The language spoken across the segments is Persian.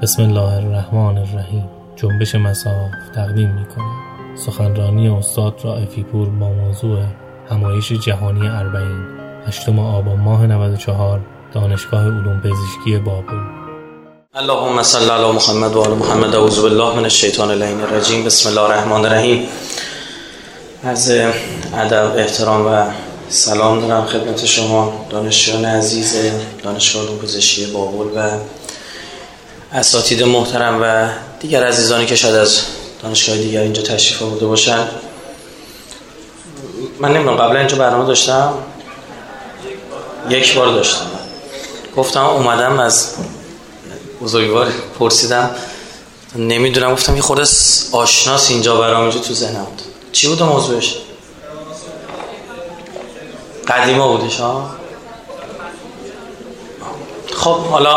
بسم الله الرحمن الرحیم. جنبش مصاف تقدیم می‌کند سخنرانی استاد رائفی پور با موضوع همایش جهانی اربعین 8 آبان ماه 94 دانشگاه علوم پزشکی بابل. اللهم صل علی محمد و آل محمد. اعوذ بالله من الشیطان اللعین الرجیم. بسم الله الرحمن الرحیم. عرض ادب، احترام و سلام دارم خدمت شما دانشجویان عزیز دانشگاه علوم پزشکی بابل و اساتید محترم و دیگر عزیزانی که شاید از دانشگاه دیگر اینجا تشریف آورده باشن. من نمیدونم قبلا اینجا برنامه داشتم، یک بار داشتم. گفتم اومدم از بزرگوار پرسیدم، نمیدونم، گفتم یه خورده آشناس اینجا برام اینجا تو ذهنم بود. چی بود موضوعش؟ قدیما بودش ها. خب حالا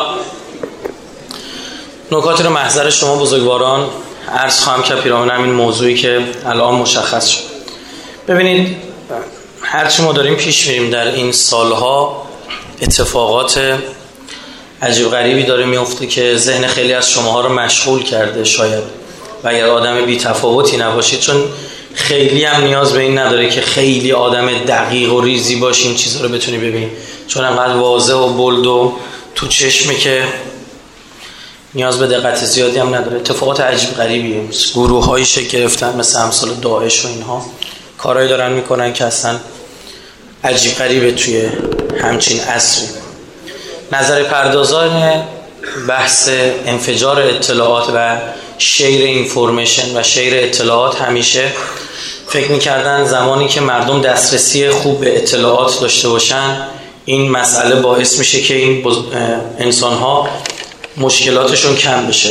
نکاتی رو محضر شما بزرگواران عرض خواهم کرد پیرامون همین موضوعی که الان مشخص شد. ببینید هرچی ما داریم پیش میریم در این سالها اتفاقات عجیب غریبی داره میفته که ذهن خیلی از شماها رو مشغول کرده شاید، و اگر آدم بی تفاوتی نباشید، چون خیلی هم نیاز به این نداره که خیلی آدم دقیق و ریزی باشیم چیزا رو بتونی ببینی، چون انقدر واضح و بولد و تو چشمه که نیاز به دقت زیادی هم نداره. اتفاقات عجیب غریبیه، گروه‌های شکل گرفتن مثل امثال داعش و اینها کارهایی دارن میکنن که اصلا عجیب غریبه توی همچین عصری. نظر پردازان بحث انفجار اطلاعات و شیر اینفورمیشن و شیر اطلاعات همیشه فکر میکردن زمانی که مردم دسترسی خوب به اطلاعات داشته باشن این مسئله باعث میشه که این انسان‌ها مشکلاتشون کم بشه.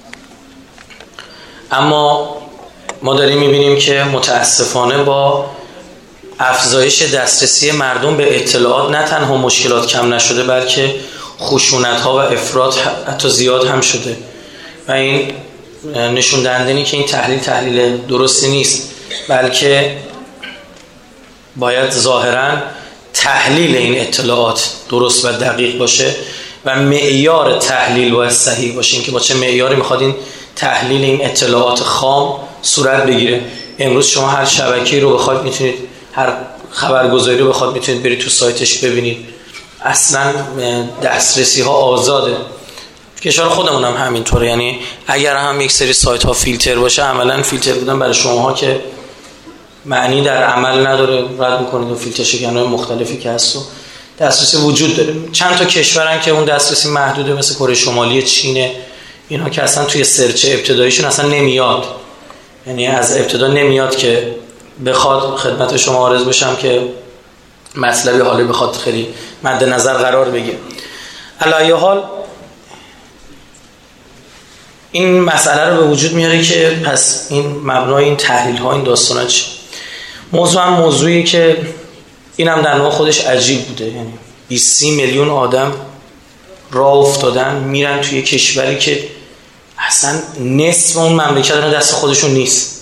اما ما داریم میبینیم که متاسفانه با افزایش دسترسی مردم به اطلاعات نه تنها مشکلات کم نشده، بلکه خشونت‌ها و افراط حتی زیاد هم شده و این نشون دهنده اینه که این تحلیل درستی نیست، بلکه باید ظاهراً تحلیل این اطلاعات درست و دقیق باشه و معیار تحلیل باید صحیح باشه. این که با چه معیاری میخواد این تحلیل این اطلاعات خام صورت بگیره. امروز شما هر شبکه‌ای رو بخواید میتونید، هر خبرگزاری رو بخواید میتونید برید تو سایتش ببینید، اصلا دسترسی ها آزاده. کشور خودمون هم همینطوره، یعنی اگر هم یک سری سایت ها فیلتر باشه، عملا فیلتر بودن برای شماها که معنی در عمل نداره، رد میکنید و فیلتر شکن‌های مختلفی که هست و دسترسی وجود داره. چند تا کشورن که اون دسترسی محدوده، مثل کره شمالی، چین، اینها که اصلا توی سرچ ابتداییشون اصلا نمیاد، یعنی از ابتدا نمیاد که بخواد خدمت شما عرض بشم که مطلبی حالی بخواد خیلی مد نظر قرار بگیره. علی حال این مسئله رو به وجود میاره که پس این مبنای این تحلیل ها، این داستانا چی؟ موضوع هم موضوعی که این هم در نوع خودش عجیب بوده، یعنی 20 میلیون آدم راه افتادن میرن توی کشوری که اصلا نصف اون مملکت دست خودشون نیست،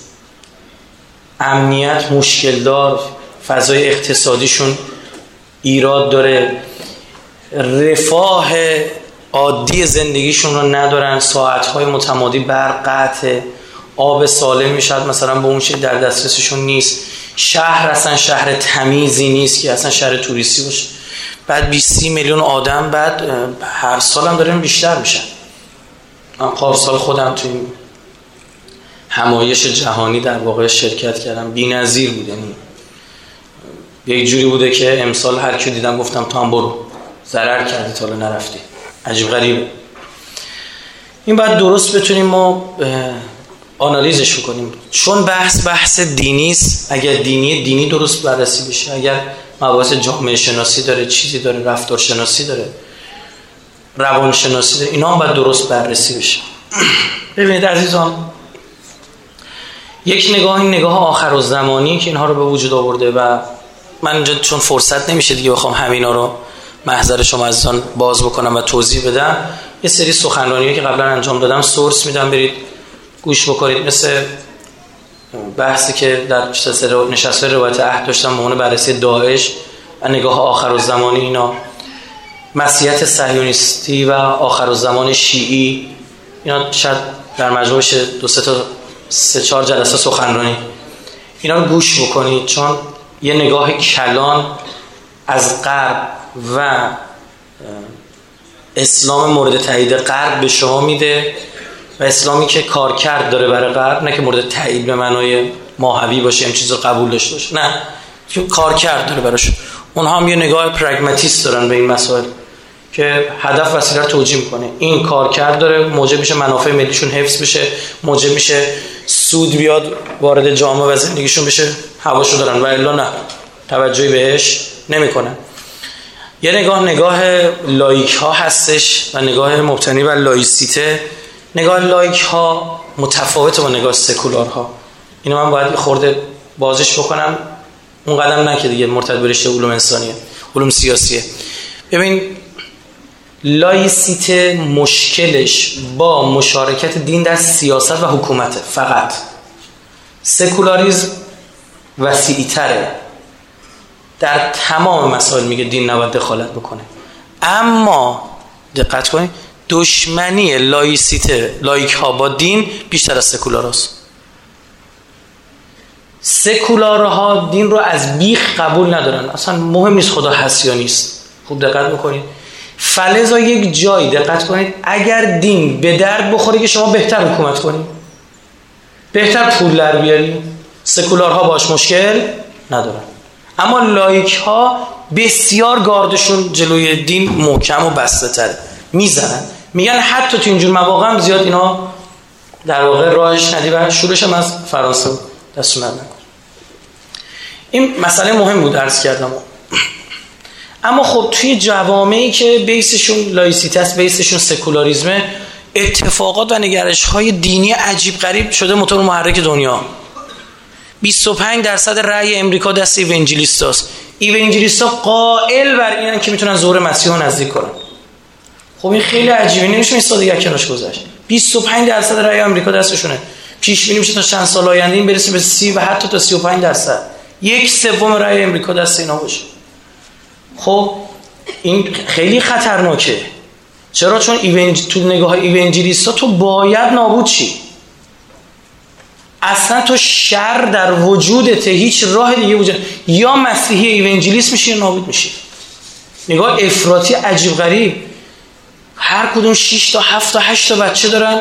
امنیت مشکل دار، فضای اقتصادیشون ایراد داره، رفاه عادی زندگیشون رو ندارن، ساعتهای متمادی برق قطع، آب سالم شاید مثلا به اون شکل در دسترسشون نیست، شهر اصلا شهر تمیزی نیست که اصلا شهر توریستی باشه. بعد 20 میلیون آدم، بعد هر سال هم دارن بیشتر میشن. من پارسال خودم توی همایش جهانی در واقع شرکت کردم، بی‌نظیر بود، یعنی یک جوری بوده که امسال هر کی دیدم گفتم تو هم برو، ضرر کردی تا حالا نرفتی. عجیب غریبه. این باید درست بتونیم ما آنالیزش کنیم، چون بحث دینی است. اگر دینی درست بررسی بشه، اگر مباحث جامعه شناسی داره، چیزی داره، رفتار شناسی داره، روان شناسی داره، اینا هم باید درست بررسی بشه. ببینید عزیزان، یک نگاه، این نگاه آخرالزمانی که اینها رو به وجود آورده و من اینجا چون فرصت نمیشه دیگه بخوام همینا رو محضر شما عزیزان باز بکنم و توضیح بدم، یه سری سخنرانی‌ها که قبلا انجام دادم سورس میدم، برید گوش بکنید. مثل بحثی که در نشست‌های روایت عهد داشتم به عنوان بررسی داعش و نگاه آخرالزمانی اینا، مسیحیت صهیونیستی و آخرالزمان شیعی اینا شاید در مجموع بشه 2-3-4 جلسه سخنرانی، اینا رو گوش بکنید، چون یه نگاه کلان از غرب و اسلام مورد تایید غرب به شما میده و اسلامی که کارکرد داره برای غرب، نه که مورد تایید به معنای ماهوی باشه، این چیز رو قبول داشته باشه، نه که کارکرد داره براش. اونها هم یه نگاه پرگماتیست دارن به این مسائل که هدف وسیله رو توجیه میکنه. این کارکرد داره، موجب میشه منافع ملیشون حفظ بشه، موجب میشه سود بیاد وارد جامعه و زندگیشون بشه، هواشو دارن و الا نه، توجهی بهش نمیکنن. یه نگاه لایک ها هستش و نگاه مبتنی بر لایسیته. نگاه لایک ها متفاوته با نگاه سکولار ها. اینو من باید خورده بازش بکنم، اون قدم نه که دیگه مرتبط به رشته علوم انسانیه، علوم سیاسیه. ببین لایسیته مشکلش با مشارکت دین در سیاست و حکومته فقط. سکولاریسم وسیع‌تره، در تمام مسائل میگه دین نباید دخالت بکنه. اما دقت کنید دشمنی لایسیته، لایک ها با دین بیشتر از سکولار هست. سکولارها دین رو از بیخ قبول ندارن، اصلا مهم نیست خدا هست یا نیست. خوب دقت بکنید، فلزا یک جایی دقت کنید، اگر دین به درد بخوره که شما بهتر حکومت کنید، بهتر پول در بیارید، سکولارها باش مشکل ندارن. اما لایک ها بسیار گاردشون جلوی دین محکم و بسته تره، میزنن، میگن حتی تو اینجور مواقع هم زیاد اینا در واقع راهش ندی و شورش هم از فرانسه دستون نکن. این مسئله مهم بود عرض کردم. اما خب توی جوامعی که بیسشون لایسیته است، بیسشون سکولاریسمه، اتفاقات و نگرش‌های دینی عجیب غریب شده موتور محرک دنیا. 25% رأی امریکا دست ایوانجلیستاست. ایوانجلیستا قائل بر اینن که میتونن ظهور مسیح رو نزدیک کنن. خب این خیلی عجیبه، نمیشه این سادگی کنارش گذاشت. 25% رأی امریکا دستشونه. پیش بینی میشه تا چند سال آینده این برسه به 30 و حتی تا 35%. 1/3 رأی امریکا دست اینا باشه. خب این خیلی خطرناکه. چرا؟ چون تو نگاه ایوانجلیستا تو باید نابود شی. اصلا تو شر در وجودته، هیچ راه دیگه وجود، یا مسیحی ایوانجلیست میشی یا نابود میشی. نگاه افراطی عجیب غریب، هر کدوم 6 تا 7 تا 8 تا بچه دارن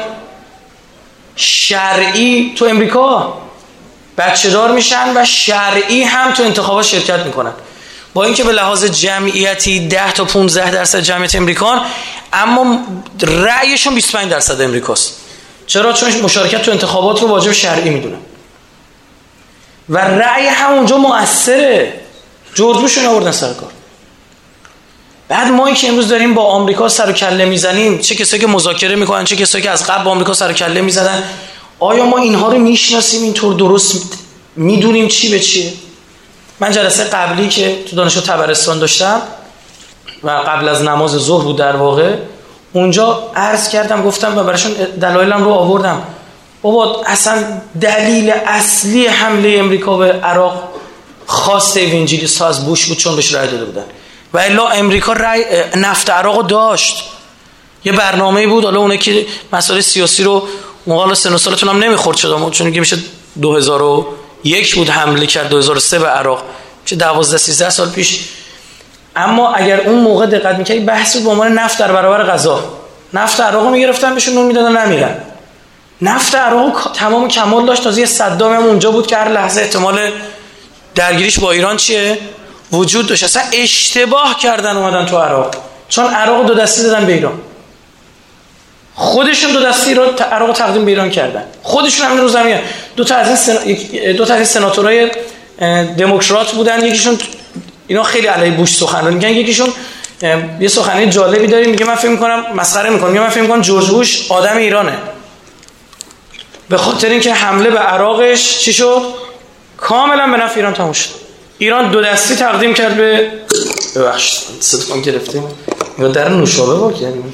شرعی تو امریکا، بچه دار میشن و شرعی هم تو انتخابات شرکت میکنن، با اینکه به لحاظ جمعیتی 10 تا 15% جمعیت امریکان، اما رأیشون 25% امریکاست. چرا؟ چون مشارکت تو انتخابات رو واجب شرعی میدونن و رأی همونجا مؤثره. جورج بوش رو آوردن سر کار. بعد ما که امروز داریم با آمریکا سر و کله میزنیم، چه کسایی که مذاکره میکنن، چه کسایی که از قبل با آمریکا سر و کله میزدن، آیا ما اینها رو میشناسیم، اینطور درست میدونیم چی به چیه؟ من جلسه قبلی که تو دانشگاه طبرستان داشتم و قبل از نماز ظهر بود در واقع، اونجا عرض کردم، گفتم و براشون دلایلم رو آوردم. بابا اصلا دلیل اصلی حمله امریکا به عراق خواست ایوانجلیست ها از بوش بود، چون بهش رأی داده بودن و الا امریکا نفت عراق رو داشت. یه برنامه‌ای بود، حالا اونه که مسائل سیاسی رو مقال سن و سالتون هم نمیخورد شدم، چون که میشه 2001 بود حمله کرد، 2003 به عراق، چه 12-13 سال پیش. اما اگر اون موقع دقت می‌کردی بحث بود به عنوان نفت در برابر غذا. نفت عراق رو میگرفتن بهشون نون میدادن نمیرن. نفت عراق تمام کمال داشت، تازه صدام هم اونجا بود که هر لحظه احتمال درگیریش با ایران چیه وجود داشت. اصلا اشتباه کردن اومدن تو عراق، چون عراق دو دستی دادن به ایران. خودشون دو دستی رو عراق تقدیم به ایران کردن. خودشون همین روز میگن دو تا از این سناتورای دموکرات بودن، یکیشون اینا خیلی علیه بوش سخنرانی میگن، یکیشون یه سخنرانی جالبی داره، میگه من فکر می‌کنم مسخره می‌کنم، میگه من فکر می‌کنم جورج بوش آدم ایرانه، به خاطر اینکه حمله به عراقش چی شد؟ کاملا به نفع ایران تموم شد. ایران دو دستی تقدیم کرد به ببخشید صدام گرفتیم یا در نوشابه با کردیم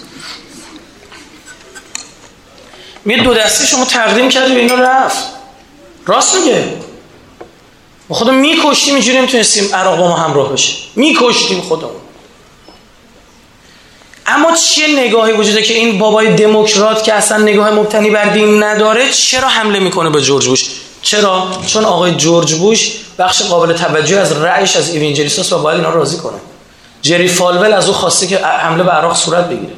می دو دستی شما تقدیم کردی به اینا، رفت. راست میگه، ما خودمون میکشتیم، اینجوری نمیتونستیم عراق با ما همراه بشه، میکشتیم خودمون. اما چه نگاهی وجوده که این بابای دموکرات که اصلا نگاه مبتنی بر دین نداره چرا حمله میکنه به جورج بوش؟ چرا؟ چون آقای جورج بوش بخش قابل توجه از رأیش از ایوانجلیستاست و باید اینا رو راضی کنه. جری فالول از او خواسته که حمله به عراق صورت بگیره.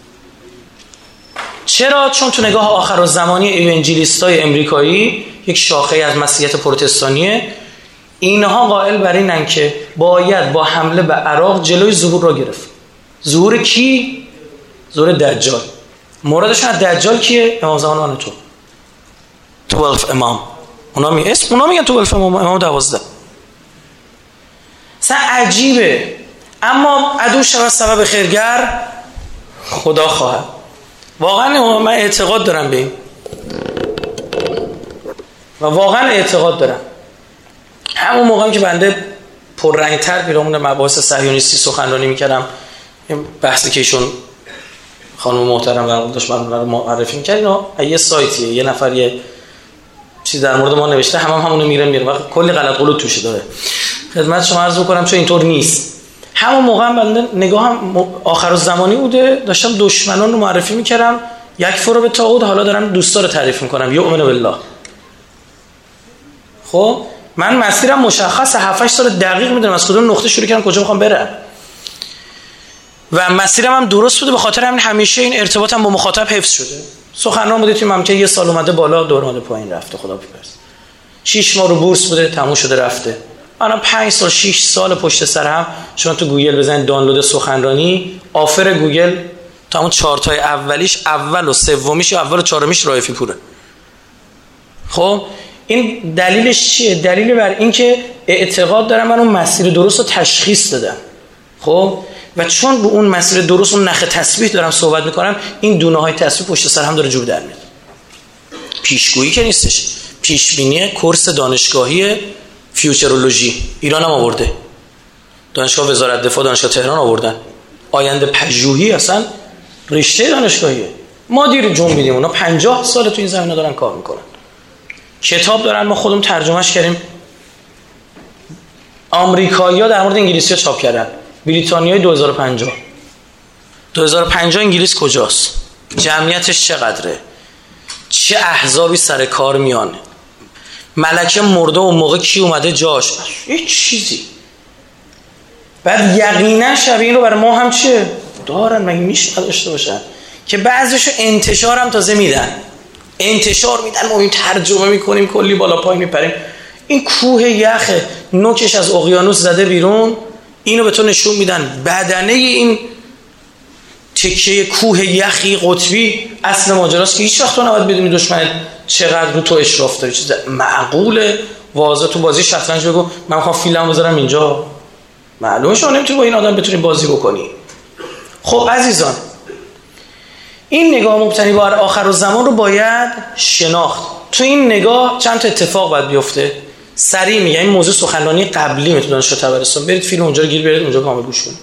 چرا؟ چون تو نگاه آخرالزمانی ایوانجلیستای امریکایی، یک شاخه از مسیحیت پروتستانیه، اینها قائل بر اینن که باید با حمله به عراق جلوی ظهور را گرفت. ظهور کی؟ ظهور دجال. موردشون از دجال کیه؟ امام زمان تو 12 امام. اونا میگن 12 امام 12. اصلا عجیبه. اما عدو شود سبب خیرگر خدا خواهد. واقعا من اعتقاد دارم به این و واقعا اعتقاد دارم همون موقعی که بنده پررنگتر پیرامون مباحث صهیونیستی سخنرانی میکردم، این بحثی که ایشون خانم محترم برام داشت من معرفی می‌کرد، یه سایتیه، یه نفر یه چیز در مورد ما نوشته، همونو میره و کلی غلط قلوت توش داره. خدمت شما عرض بکنم چون اینطور نیست. همون موقع بنده نگاهم آخرالزمانی بوده، داشتم دشمنان رو معرفی میکردم، یک فرو به طاغوت، حالا دارم دوستا رو تعریف میکنم، یؤمن بالله. خب من مسیرم مشخصه، 7-8 سال دقیق میدونم از کدوم نقطه شروع کردم کجا میخوام برم و مسیرم هم درست بوده. به خاطر همین همیشه این ارتباطم با مخاطب حفظ شده. سخنران بوده توی مملکت، یه سال اومده بالا، دور اومده پایین رفته، خدا بی‌پرس. 6 ماه رو بورس بوده، تموم شده رفته. الان 5 سال 6 سال پشت سر هم شما تو گوگل بزنید دانلود سخنرانی، آفر گوگل تا اون 4 تای اولیش، اول و سومیش یا اول و چهارمیش رائفی پوره. خب این دلیلش چیه؟ دلیل بر این که اعتقاد دارم من اون مسیر درست رو تشخیص دادم. خب و چون رو اون مسیر درست اون نخ تسبیح دارم صحبت میکنم، این دونه های تسبیح پشت سر هم داره جور در میاد. پیشگویی که نیستش، پیشبینی کورس دانشگاهی فیوچرولوژی ایران هم آورده، دانشگاه وزارت دفاع، دانشگاه تهران آوردن. آینده پژوهی اصلا رشته دانشگاهیه. ما دیر جنبیدیم، اونا 50 سال تو این زمینه دارن کار میکنن. کتاب دارن، ما خودمون ترجمهش کردیم. آمریکایی‌ها در مورد انگلیسی‌ها چاپ کردن. بریتانیای 2050 انگلیس کجاست؟ جمعیتش چقدره؟ چه احزابی سر کار میان؟ ملکه مرده اون موقع کی اومده جاش؟ هیچ چیزی. بعد یقینا شبیه این رو برای ما هم چیه؟ دارن، مگه میشه داشته باشن؟ که بعضیشو انتشار هم تازه میدن. انتشار میدن، ما این ترجمه میکنیم، کلی بالا پای میپریم. این کوه یخ نوکش از اقیانوس زده بیرون، اینو به تو نشون میدن. بدنه این تکه کوه یخی قطبی اصل ماجراست که هیچ وقت تو نباید بدونی دشمن چقدر رو تو اشراف داره. چیز معقوله واضح. تو بازی شطرنج بگو من میخوام فیلمو بذارم اینجا، معلومه شما نمیتونی با این آدم بتونی بازی بکنی. خب عزیزان، این نگاه مبتنی بر آخرالزمان رو باید شناخت. تو این نگاه چند تا اتفاق باید بیفته. سریع میگم، این موضوع سخنرانی قبلی میتونه دانشگاه طبرستان، برید فیلم اونجا رو گیر بیارید اونجا کامل گوش کنید.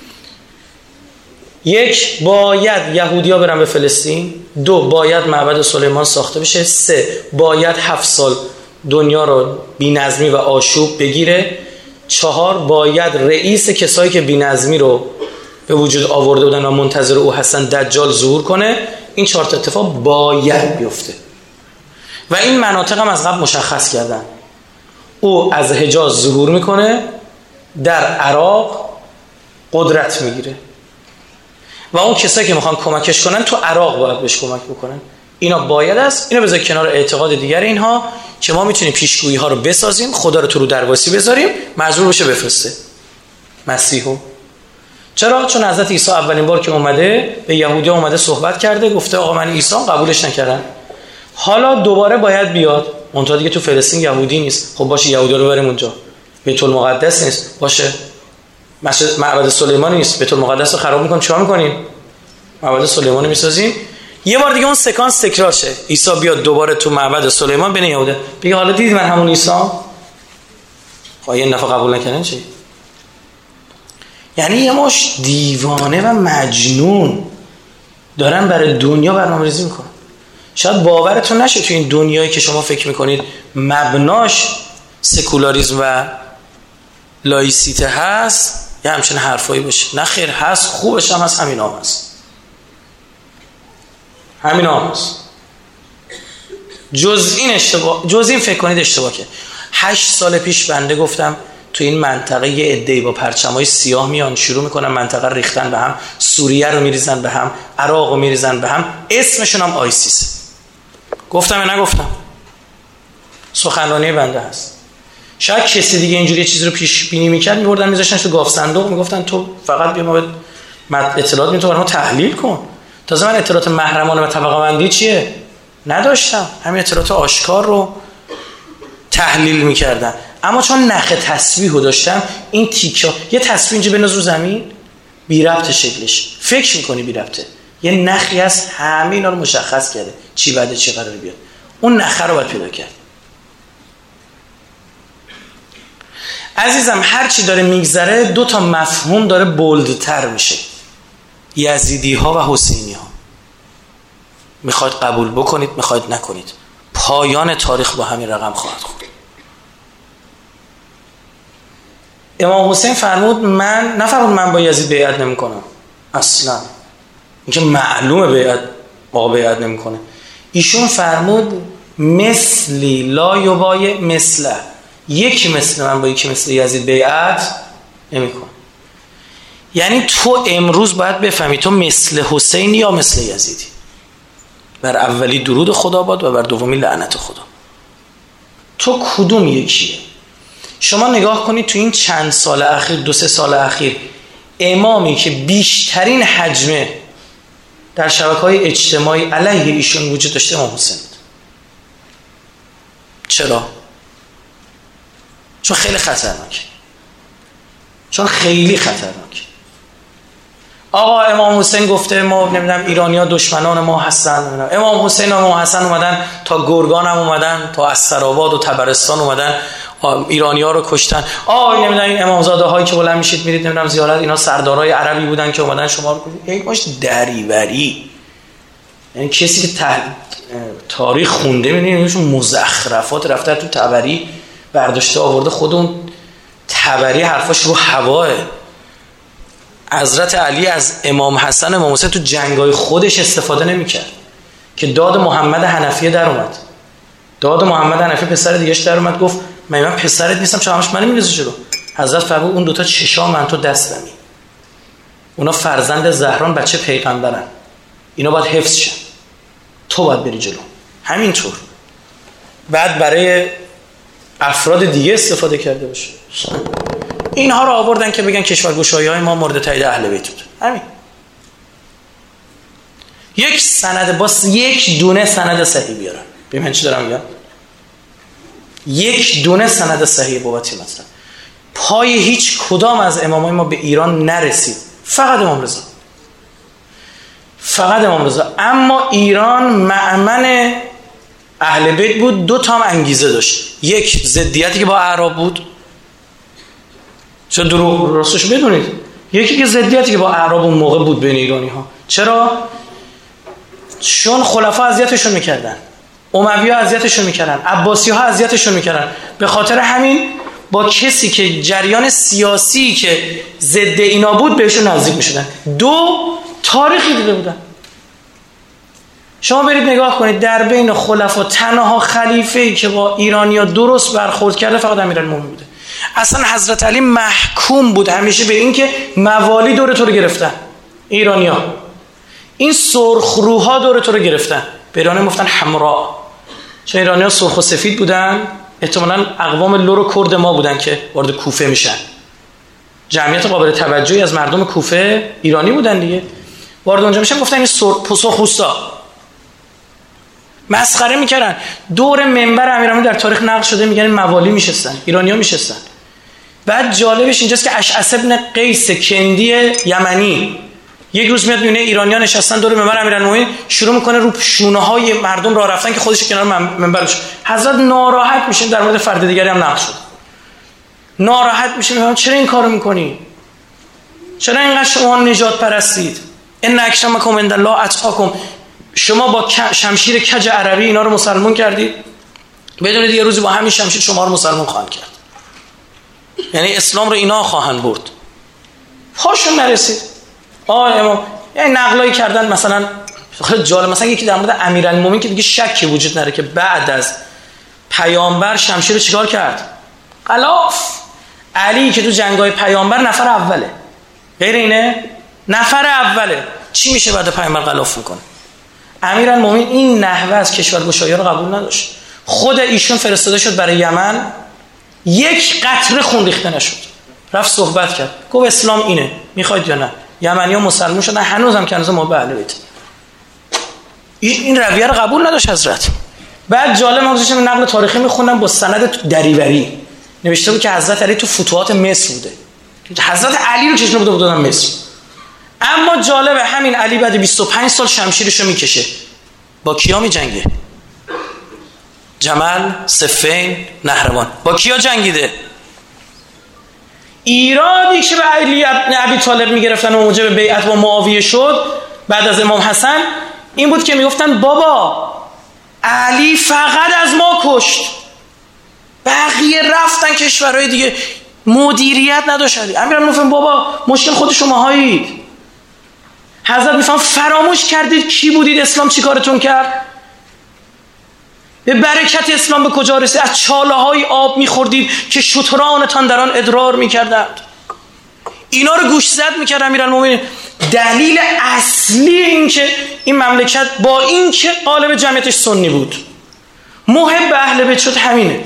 1 باید یهودی‌ها برن به فلسطین. 2 باید معبد سلیمان ساخته بشه. 3 باید 7 سال دنیا رو بی‌نظمی و آشوب بگیره. 4 باید رئیس کسایی که بی‌نظمی رو به وجود آورده بودن و منتظر او هستن دجال ظهور کنه. این 4 تا اتفاق باید بیفته و این مناطق هم از قبل مشخص کردن. او از حجاز ظهور میکنه، در عراق قدرت میگیره و اون کسایی که میخوان کمکش کنن تو عراق باید بهش کمک بکنن. اینا باید است. اینا بذار کنار اعتقاد دیگر اینها که ما میتونیم پیشگویی ها رو بسازیم، خدا رو تو رو درواسی بذاریم، مجبور بشه بفرسته مسیحو. چرا؟ چون حضرت عیسی اولین بار که اومده به یهودی‌ها اومده صحبت کرده، گفته آقا من عیسی، قبولش نکردن. حالا دوباره باید بیاد. اونطور دیگه تو فلسطین یهودی نیست. خب باشه یهودی رو بریم اونجا. بیت المقدس نیست. باشه مسجد معبد سلیمان نیست. بیت المقدس رو خراب می‌کنیم، چیکار می‌کنیم؟ معبد سلیمان رو می‌سازیم. یه بار دیگه اون سکانس تکرار شه. عیسی بیاد دوباره تو معبد سلیمان بین یهودا. بگه حالا دیدید من همون عیسی؟ خب یه نفر قبول نکنن چی؟ یعنی یه مش دیوانه و مجنون دارن برای دنیا برنامه‌ریزی میکنن. شاید باورتون نشه تو این دنیایی که شما فکر میکنید مبناش سکولاریسم و لایسیته هست، یه همچین حرفایی باشه. نه خیر، هست، خوبش هم هست، همین هم هست، همین هم هست. جز این فکر کنید اشتباه که 8 سال پیش بنده گفتم تو این منطقه یه عده‌ای با پرچمای سیاه میان شروع میکنن منطقه ریختن به هم، سوریه رو میریزن به هم، عراق رو میریزن به هم، اسمشون هم آیسیس. گفتم یا نگفتم؟ سخنرانی بنده هست. شاید کسی دیگه اینجوری چیزی رو پیش بینی میکرد میبردن میذاشتن تو گاف صندوق، میگفتن تو فقط بیا ما اطلاعات میتونی برام تحلیل کن. تازه من اطلاعات محرمانه و طبقه بندی چیه نداشتم، همین اطلاعات آشکار رو تحلیل میکردم. اما چون نخ تسبیح رو داشتم، این تیکا یه تسبیح اینجا بنداز رو زمین بی ربط شکلش، فکر میکنی بی ربطه، یه نخی هست همه اینا رو مشخص کرده چی بعده چی قراره بیاد، اون نخه رو باید پیدا کرد. عزیزم هر چی داره میگذره 2 تا مفهوم داره بولدتر میشه، یزیدی ها و حسینی ها. میخواید قبول بکنید میخواید نکنید، پایان تاریخ با همین رقم خواهد خورد. امام حسین فرمود من با یزید بیعت نمی کنم اصلا، اینکه معلومه بیعت نمی کنه. ایشون فرمود مثلی لا یبای مثله، یکی مثل من با یکی مثل یزید بیعت نمی کنه. یعنی تو امروز باید بفهمی تو مثل حسین یا مثل یزیدی. بر اولی درود خدا باد و بر دومی لعنت خدا. تو کدوم یکیه؟ شما نگاه کنید تو این چند سال اخیر، 2-3 سال اخیر، امامی که بیشترین حجمه در شبکه‌های اجتماعی علیه ایشون وجود داشته امام حسین بود. چرا؟ چون خیلی خطرناکه. آقا امام حسین گفته ما نمیدونم ایرانی‌ها دشمنان ما هستن، امام حسین و امام حسن اومدن تا گرگان هم اومدن، تا استرآباد و طبرستان اومدن ایرانی‌ها رو کشتن. نمیدونم این امامزاده هایی که بلند میشید میرید نمیدونم زیارت، اینا سردارای عربی بودن که اومدن شما رو کشتن. یک باش دریوری. یعنی کسی که تاریخ خونده می‌بینید مزخرفات رفته تو تبری برداشته آورده، خودمون تبری حرفاش رو هواه. حضرت علی از امام حسن امام حسین تو جنگای خودش استفاده نمی‌کرد که داد محمد حنفیه در اومد. داد محمد حنفی پسر دیگه‌اش در اومد، گفت من پسرت نیستم چرا همش منو می‌ریزی جلو؟ حضرت فرمود اون 2 تا چشام من تو دستمی، اونا فرزند زهران بچه پیغمبرن، اینا باید حفظ شن، تو باید بری جلو. همینطور بعد برای افراد دیگه استفاده کرده باشه. اینها رو آوردن که بگن کشورگشایی‌های ما مورد تایید اهل بیت بود. همین یک سند باس، یک دونه سند صحیح بیارن. ببین من چی دارم میگم، یک دونه سند صحیح بابتی مثلا پای هیچ کدام از امامای ما به ایران نرسید، فقط امام رضا. اما ایران مأمن اهل بیت بود. 2 تا هم انگیزه داشت، یک ضدیتی که با اعراب بود، چرا دروغ راستش بدونید، یکی که ضدیتی که با اعراب اون موقع بود بین ایرانی ها. چرا؟ چون خلفا اذیتشون میکردن، اموی ها اذیتشون میکردن، عباسی ها اذیتشون میکردن. به خاطر همین با کسی که جریان سیاسی که ضد اینا بود بهشون نزدیک میشدن. 2 تاریخی دیده بودن. شما برید نگاه کنید در بین خلفا تنها خلیفه‌ای که با ایرانی‌ها درست برخورد کرده فقط امیرالمومنین بوده. اصلا حضرت علی محکوم بود همیشه به این که موالی دور تو رو گرفتن، ایرانی‌ها این سرخروها دور تو رو گرفتن. به ایرانی گفتن حمراء، چون ایرانی‌ها سرخ و سفید بودن، احتمالاً اقوام لور و کرد ما بودن که وارد کوفه میشن. جمعیت قابل توجهی از مردم کوفه ایرانی بودن دیگه، وارد اونجا میشن گفتن این سرخپوستا. مسخره میکردن. دور منبر امیرالمومنین در تاریخ نقل شده میگن موالی میشستن، ایرانی‌ها میشستن. بعد جالبش اینجاست که اشعث ابن قیس کندی یمنی یک روز میاد میونه ایرانی‌ها نشستن دور منبر امیرالمومنین، شروع میکنه رو شونه‌های مردم راه رفتن که خودش کنار منبرش. حضرت ناراحت میشن. در مورد فرد دیگری هم نقل شد. ناراحت میشه، میگن چرا این کارو میکنی؟ چرا اینقدر شما نجات پرستید؟ ان اکرمکم عند الله اتقاکم. شما با شمشیر کج عربی اینا رو مسلمان کردید، بدونید یه روزی با همین شمشیر شما رو مسلمان خواهند کرد. یعنی اسلام رو اینا خواهند برد. پاشون نرسید. امام یعنی نقلایی کردن، مثلا خیلی جالب، مثلا یکی در مورد امیرالمومنین که دیگه شکی وجود نداره که بعد از پیامبر شمشیر رو چیکار کرد؟ غلاف. علی که تو جنگ‌های پیامبر نفر اوله، غیر اینه؟ نفر اوله. چی میشه بعد پیامبر غلاف میکنه؟ امیرالمومنین این نحوه از کشورگشایی رو قبول نداشت. خود ایشون فرستاده شد برای یمن، یک قطره خون ریخته نشد. رفت صحبت کرد، گفت اسلام اینه، میخواید یا نه؟ یمنی‌ها مسلمان شدن، هنوزم که هنوز ما به اهل بیت. این رویه رو قبول نداشت حضرت. بعد جالب من گذاشتم نقل تاریخی میخوندم با سند دریوری، نوشته بود که حضرت علی تو فتوحات مصر بوده، حضرت علی رو کشونه بودن مصر. اما جالبه همین علی بعد 25 سال شمشیرشو میکشه، با کیا میجنگه؟ جمل، صفین، نهروان. با کیا جنگیده؟ ایرادی که به علی ابن ابی طالب میگرفتن و موجب بیعت با معاویه شد بعد از امام حسن این بود که میگفتن بابا علی فقط از ما کشت، بقیه رفتن کشورهای دیگه، مدیریت نداشت علی. امیرالمومنین بابا مشکل خود شماهایید. حضرت میفهم فراموش کردید کی بودید، اسلام چی کارتون کرد؟ به برکت اسلام به کجا رسید؟ از چاله های آب میخوردید که شترانتان در آن ادرار میکردند. اینا رو گوش زد میکرد امیرالمومنین. دلیل اصلی این که این مملکت با این که قالب جمعیتش سنی بود محب اهل بیت شد همینه.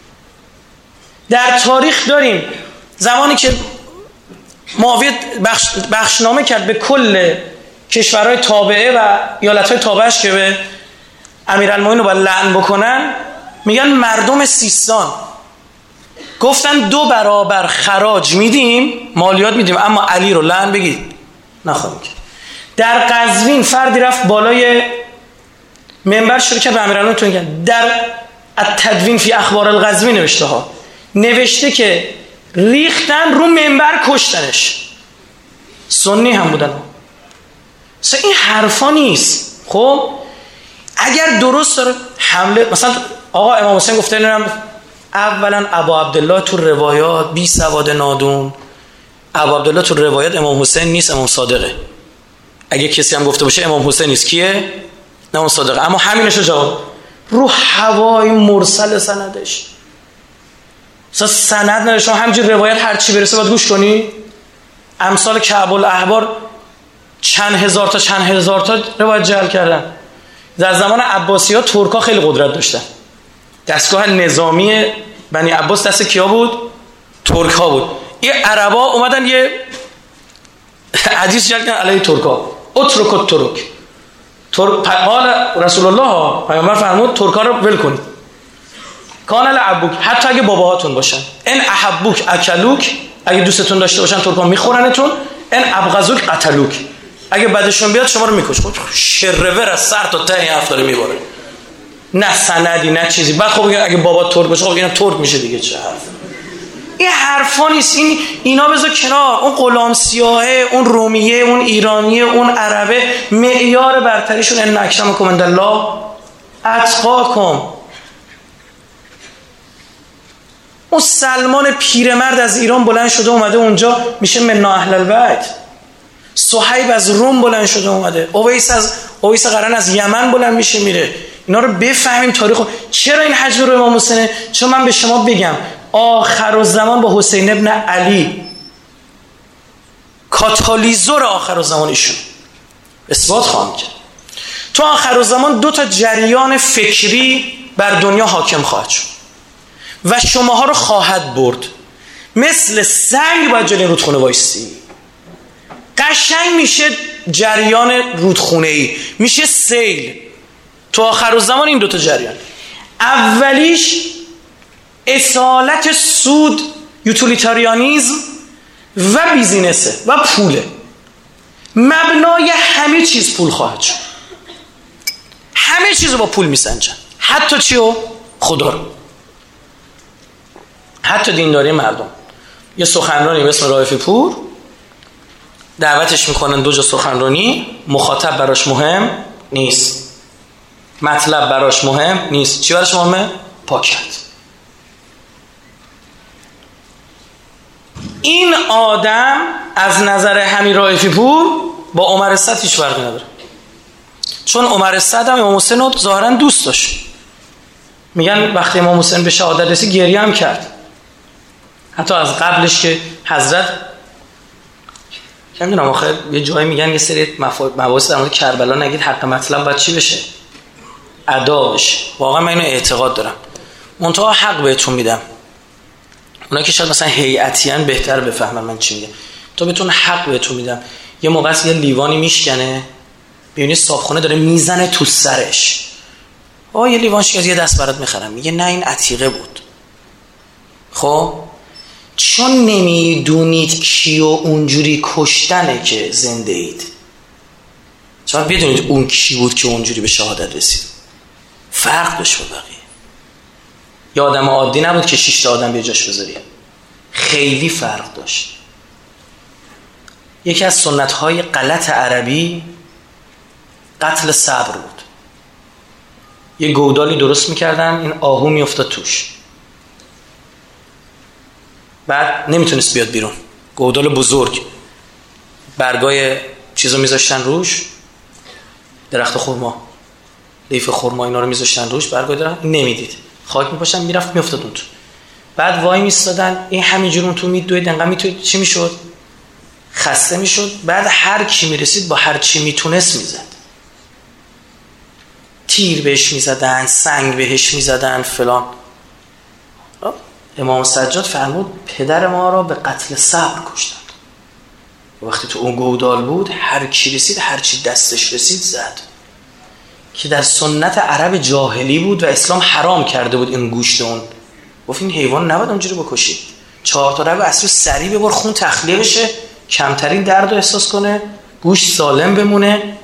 در تاریخ داریم زمانی که معاویه بخشنامه کرد به کل کشورهای تابعه و ایالتهای تابعش که به امیرالمومنین رو باید لعن بکنن، میگن مردم سیستان گفتن 2 برابر خراج میدیم، مالیات میدیم، اما علی رو لعن بگید نخواهیم کرد. در قزوین فردی رفت بالای منبر شروع کرد به امیرالمومنین در التدوین فی اخبار القزوین نوشته ها، نوشته که ریختن رو منبر کشتنش. سنی هم بودن. این حرفا نیست. خب اگر درست داره حمله، مثلا آقا امام حسین گفته نمیدونم اولا ابا عبدالله تو روایات بی سواد نادون، ابا عبدالله تو روایات امام حسین نیست، امام صادقه. اگه کسی هم گفته باشه امام حسین نیست، کیه؟ امام صادقه. اما همینش رو جواب رو هوای مرسل سندش، مثلا سند نداره، شما همینجور روایت هر چی برسه باید گوش کنی. امثال کعب الاحبار چند هزار تا روایت جعل کردن. در زمان عباسی ها ترکا خیلی قدرت داشتن، دستگاه نظامی بنی عباس دست کیا بود؟ ترک ها بود. این عربا اومدن یه حدیث جعل کردن علیه ترکا، اترک قال رسول الله، پیامبر فرمود ترکا رو ول کنید. کان لعبوک، حتی اگه باباهاتون باشن، ان احبوک اکلوک، اگه دوستتون داشته باشن ترکا میخورنتون، ان ابغضوک قتلوک، اگه بعدشون بیاد شما رو میکشه. شرور از سر تا ته این حرف داره میباره، نه سندی نه چیزی. بعد خب اگه بابا ترک باشه خب اینا ترک میشه دیگه. چه حرف؟ این حرفا نیست. اینا بذار کنار. اون غلام سیاهه، اون رومیه، اون ایرانیه، اون عربه، معیار برتریشون ان اکرمکم عند الله اتقاکم. اون سلمان پیرمرد از ایران بلند شده اومده اونجا میشه منا اهل البیت. صهیب از روم بلند شده اومده. اویس قرن از یمن بلند میشه میره. اینا رو بفهمیم تاریخو. چرا این حجم رو امام حسینه؟ چون من به شما بگم آخرالزمان با حسین ابن علی کاتالیزور آخرالزمان ایشون اثبات خواهم کرد. تو آخرالزمان 2 تا جریان فکری بر دنیا حاکم خواهد شد و شماها رو خواهد برد. مثل سنگ باید جلوی رودخونه وایسی. قشنگ میشه جریان رودخونه‌ای، میشه سیل. تو آخرالزمان این 2 تا جریان، اولیش اصالت سود، یوتیلیتاریانیزم و بیزینسه و پوله. مبنای همه چیز پول خواهد شد. همه چیز رو با پول میسنجن، حتی چیو؟ خدا رو، حتی دینداری مردم. یه سخنرانی به اسم رائفی پور دعوتش میکنن 2 جا سخنرانی، مخاطب براش مهم نیست، مطلب براش مهم نیست. چی براش مهمه؟ پاکت. این آدم از نظر همین رائفی پور با عمر سعد هیچ فرقی نداره، چون عمر سعد هم امام حسین رو ظاهرا دوست داشت. میگن وقتی امام حسین به شهادت رسید گریه هم کرد، حتی از قبلش که حضرت نمیدونم آخه یه جایی میگن یه سری مباحث در مورد کربلا نگید حق مطلب باید چی بشه؟ ادا بشه. واقعا من اینو اعتقاد دارم، منتها حق بهتون میدم، اونا که شاید مثلا هیئتیان بهتر بفهمن من چی میگم، تو بهتون حق بهتون میدم. یه موقع است یه لیوانی میشکنه، ببینید صابخونه داره میزنه تو سرش، یه لیوان شکست یه دست برات میخرم، میگه نه این عتیقه بود. خب چون نمیدونید کیو اونجوری کشتنه که زنده اید، چون بدونید اون کی بود که اونجوری به شهادت رسید، فرق داشت با بقیه. یه آدم عادی نبود که 6 تا آدم به جاش بذاری، خیلی فرق داشت. یکی از سنت‌های غلط عربی قتل صبر بود. یه گودالی درست میکردن، این آهو میافتاد توش، بعد نمیتونست بیاد بیرون، گودال بزرگ، برگای چیزو میذاشتن روش، درخت خرما، لیف خرما اینا رو میذاشتن روش، برگای درخت، نمیدید، خاک میپاشن میرفت میافتاد اون تو. بعد وای میستادن، این همینجور اون تو میدوید، انقدر میتوید، چی میشد؟ خسته میشد. بعد هر کی میرسید با هر چی میتونست میزد، تیر بهش میزدن، سنگ بهش میزدن فلان. امام سجاد فرمود پدر ما را به قتل صبر کشتند. وقتی تو اون گودال بود هر کی رسید هر چی دستش رسید زد، که در سنت عرب جاهلی بود و اسلام حرام کرده بود این گوشت اون. گفت این حیوان نباید اونجوری بکشی، 4 تا رگ اصلی سریع ببر، خون تخلیه بشه، کمترین درد رو احساس کنه، گوشت سالم بمونه.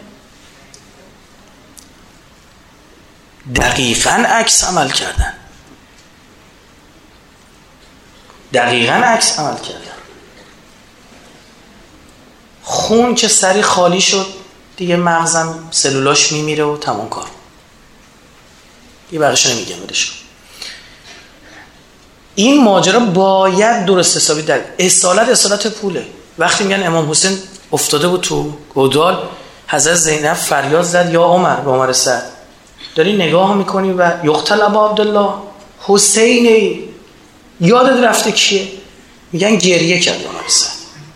دقیقاً عکس عمل کردن، دقیقاً عکس عمل کردن. خون که سری خالی شد دیگه مغزم سلولاش میمیره و تمام کار، یه بقیش نمیگم بدش. این ماجرا باید درست حسابی در اصالت پوله. وقتی میگن امام حسین افتاده بود تو گودال، حضرت زینب فریاد زد یا عمر، به عمر سعد داری نگاه میکنی و یقتل ابا عبدالله، حسینی یادت رفته کیه؟ میگن گریه کرد عمر سعد.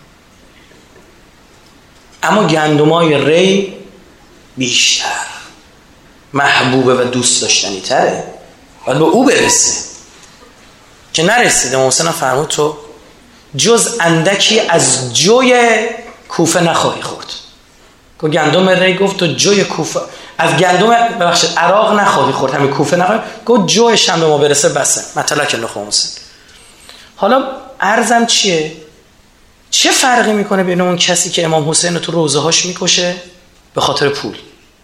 اما گندمای ری بیشتر محبوبه و دوست داشتنی تره، باید به او برسه که نرسید. امام حسین فرمود تو جز اندکی از جوی کوفه نخواهی خورد. که گندم ری گفت تو جوی کوفه از گندم ببخشید عراق نخواهی خورد، همین کوفه نخواهی، گفت جویش هم به ما برسه بسه. مطلع که نخواهم حسین. حالا عرضم چیه؟ چه فرقی میکنه بین اون کسی که امام حسین رو تو روضه هاش میکشه به خاطر پول؟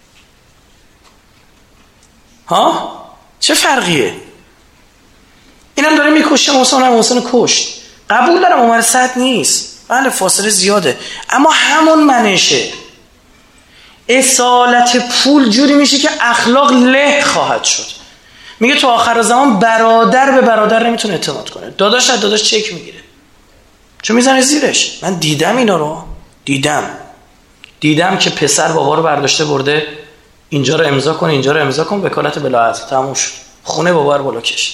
ها؟ چه فرقیه؟ اینم داره میکشه، امام حسین کشت. قبول دارم عمر سعد نیست، بله فاصله زیاده، اما همون منشه. اصالت پول جوری میشه که اخلاق له خواهد شد. میگه تو آخر زمان برادر به برادر نمیتونه اعتماد کنه، داداش از داداش چک میگیره، چون میزنه زیرش. من دیدم اینا رو، دیدم که پسر بابا رو برداشته برده اینجا رو امضا کن، اینجا رو امضا کن، وکالت بلاعت تموم شد، خونه بابا رو بالا کشید.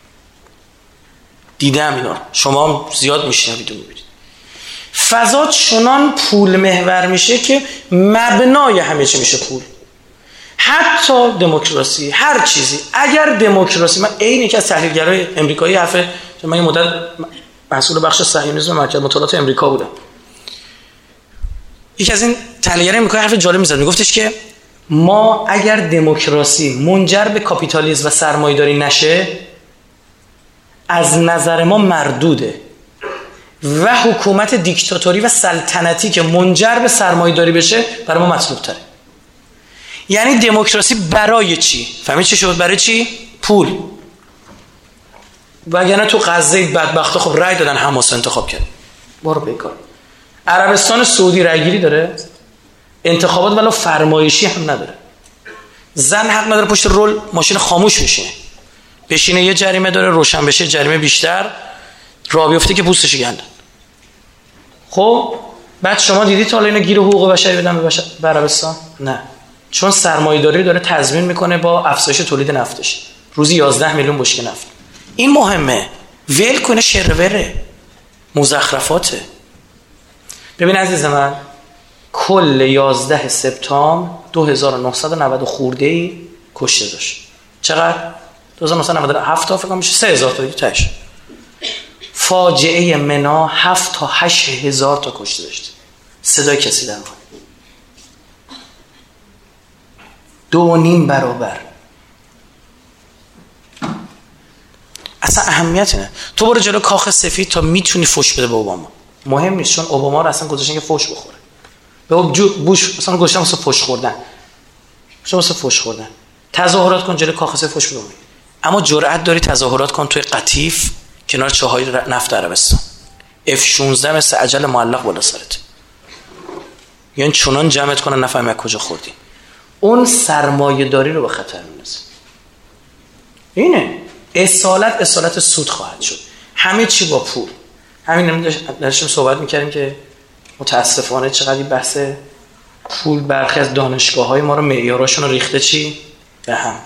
دیدم اینا رو، شما هم زیاد میشنوید و میبینید. فضا چنان پول محور میشه که مبنای همه چی میشه پول. حتی دموکراسی، هر چیزی. اگر دموکراسی، من عین یکی از تحلیلگرای امریکایی حرفه، من یه مدت مسئول بخش صهیونیسم مرکز مطالعات امریکا بودم، یکی از این تحلیلگرای امریکایی حرف جالب میزد، میگفتش که ما اگر دموکراسی منجر به کاپیتالیسم و سرمایه‌داری نشه، از نظر ما مردوده، و حکومت دیکتاتوری و سلطنتی که منجر به سرمایه‌داری بشه برای ما مطلوب تره. یعنی دموکراسی برای چی؟ فهمید چی شد؟ برای چی؟ پول. وگرنه تو غزه بدبختا خب رأی دادن، حماس انتخاب کرد، برو بیکار. عربستان سعودی رأیگیری داره، انتخابات ولو فرمایشی هم نداره، زن حق نداره پشت رول ماشین خاموش بشینه، یه جریمه داره، روشن بشه جریمه بیشتر، راه بیفته که پوستش گندن. خب بعد شما دیدید تا حالا اینا گیر حقوق بشری بدن به عربستان؟ نه، چون سرمایه‌داری داره تضمین میکنه با افزایش تولید نفتش، روزی 11 میلیون بشکه نفت. این مهمه، ول کنه شروره مزخرفاته. ببین عزیز من، کل 11 سپتامبر 2990 خورده‌ای کشته داشت. چقدر؟ 2997 تا فکر کنم میشه 3000 تا دیگه تاش. فاجعه منا 7 تا 8000 تا کشته داشت. صدای کسی در اومد. 2.5 برابر. اصلا اهمیتی نه. تو برو جلو کاخ سفید تا میتونی فوش بده به اوباما. مهم نیست، چون اوباما رو اصلا گذاشتن که فوش بخوره. به بوش مثلا گذاشتن واسه فوش خوردن. واسه فوش خوردن. تظاهرات کن جلو کاخ سفید فوش بده. اما جرأت داری تظاهرات کن توی قطیف کنار چاهای نفت عربستان. F-16 مثل عجل معلق بالا سرت. یعنی چنان جمعت کنن نفهمی از کجا خوردی. اون سرمایه داری رو به خطر میندازه. اینه اصالت سود خواهد شد. همه چی با پول. همین داشتیم صحبت میکردیم که متاسفانه چقدر بحث پول برخی از دانشگاه‌های ما رو معیاراشون رو ریخته چی؟ به هم.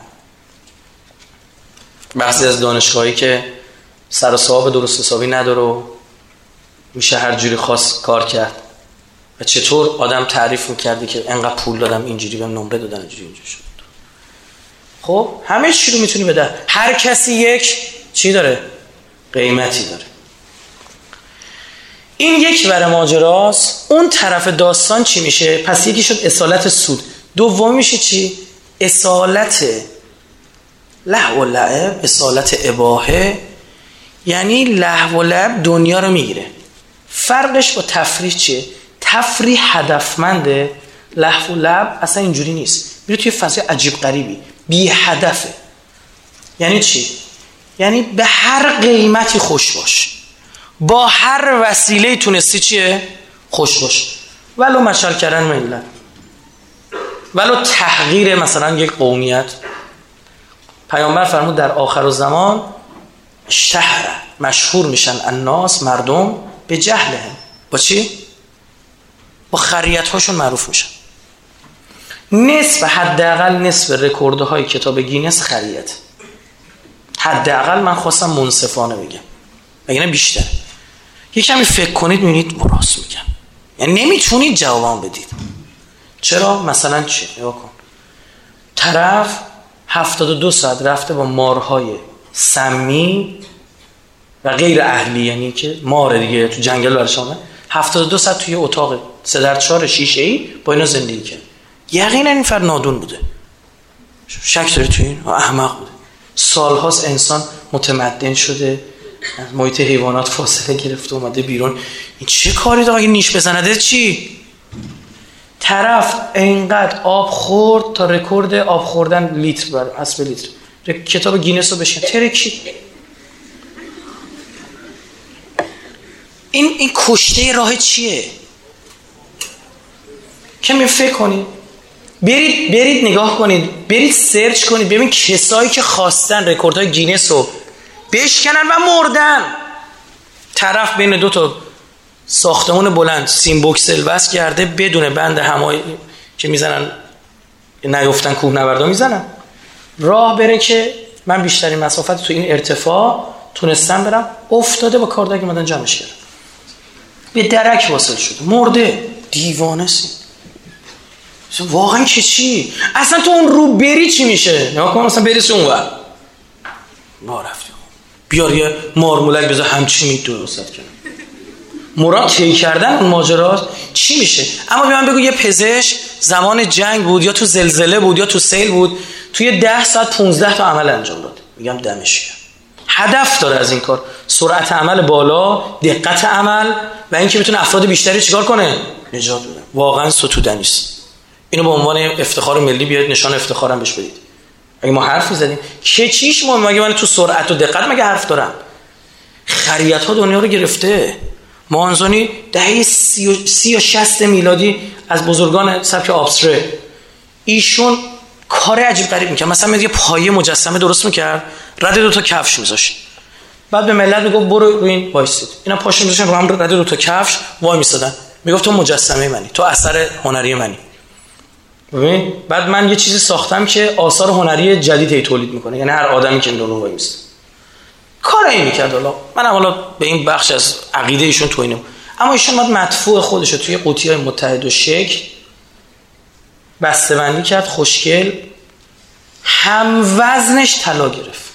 بعضی از دانشگاهایی که سر و صاحب درست حسابی نداره و میشه هر جوری خاص کار کرد. و چطور آدم تعریف میکردی که انقدر پول دادم اینجوری بهم نمره دادن اینجوری شد. خب همه چی رو میتونی بده. هر کسی یک چی داره؟ قیمتی داره. این یک ور ماجراست. اون طرف داستان چی میشه؟ پس یکی شد اصالت سود. دوم میشه چی؟ اصالت لهو و لعب، اصالت اباحه. یعنی لهو و لعب دنیا رو میگیره. فرقش با تفریح چیه؟ تفریح هدفمنده، لهو و لعب اصلا اینجوری نیست. میره توی فضای عجیب غریبی، بی هدفه. یعنی چی؟ یعنی به هر قیمتی خوش باش، با هر وسیله تونستی چیه؟ خوش باش، ولو مشعل کردن ملت، ولو تحقیر مثلا یک قومیت. پیامبر فرمود در آخر الزمان اشتهر، مشهور میشن الناس، مردم، به جهلهم. با چی؟ با خریت هاشون معروف میشن. حداقل نصف رکوردهای کتاب گینس خریت. حداقل من خواستم منصفانه بگم، مگه بیشتر. یه کمی فکر کنید میبینید راست میگم. یعنی نمیتونید جوابم بدید. چرا؟ مثلا چی؟ نگاه کن. طرف 72 ساعت رفته با مارهای سمی و غیر اهلی، یعنی که مار دیگه تو جنگل برشامه، 72 ساعت توی اتاق 3x4 شیشه‌ای با اینا زندگی کرد. یقینا این فرد نادون بوده. شک داری تو این؟ احمق بوده. سالهاست انسان متمدن شده، از محیط حیوانات فاصله گرفته، اومده بیرون. این چه کاری داره؟ اگه نیش بزنده چی؟ طرف اینقدر آب خورد تا رکورد آب خوردن لیتر بر حسب لیتر کتاب گینس رو بشین ترکی. این کشته راه چیه؟ کمی فکر کنید، برید نگاه کنید، برید سرچ کنید، ببین کسایی که خواستن رکوردهای گینس رو بشکنن و مردن. طرف بین دو تا ساختمون بلند سیم بوکسل بس کرده، بدون بند همایی که میزنن نیفتن کوهنوردا میزنن، راه بره که من بیشترین مسافت تو این ارتفاع تونستم برم، افتاده با کاردک اومدن جمعش کردن، به درک واصل شده، مرده. دیوانه سی واقعا که چی؟ اصلا تو اون رو بری چی میشه؟ نگاه کن اصلا بریسی اون ور ما رفتیم بیار یه مارمولک بذار همچی میدوست کنم مراد طی کردن اون ماجرات چی میشه؟ اما به من بگو یه پزشک زمان جنگ بود یا تو زلزله بود یا تو سیل بود، توی 10 ساعت 15 تا عمل انجام داد، میگم دمش گرم. هدف داره از این کار، سرعت عمل بالا، دقت عمل و اینکه بتونه افراد بیشتری چیکار کنه؟ نجات بده. واقعا ستودنی است. اینو به عنوان افتخار ملی بیارید نشان افتخارم بهش بدید. اگه ما حرفی زدیم که چیش مهم، مگه من تو سرعت و دقت مگه حرف دارم؟ خریت ها دنیا رو گرفته. مانزونی دهه 30 و 60 میلادی از بزرگان سبک آبستره، ایشون کار عجیب غریب میکرد. مثلا یه پایه مجسمه درست میکرد، رد 2 تا کفش میذاشت، بعد به ملت میگفت برو رو این وایسید. اینا پاشون میذاشتن رو هم رده رو تا کفش وای میسادن، میگفت تو مجسمه منی، تو اثر هنری منی. ببین بعد من یه چیزی ساختم که آثار هنری جدیدی تولید میکنه، یعنی هر آدمی که اون وای میسته کار این میکرد. حالا به این بخش از عقیده ایشون توهینم، اما ایشون بعد مدفوع خودش رو توی قوطی‌های متحد و شکل بسته‌بندی کرد، خوشگل، هم وزنش طلا گرفت،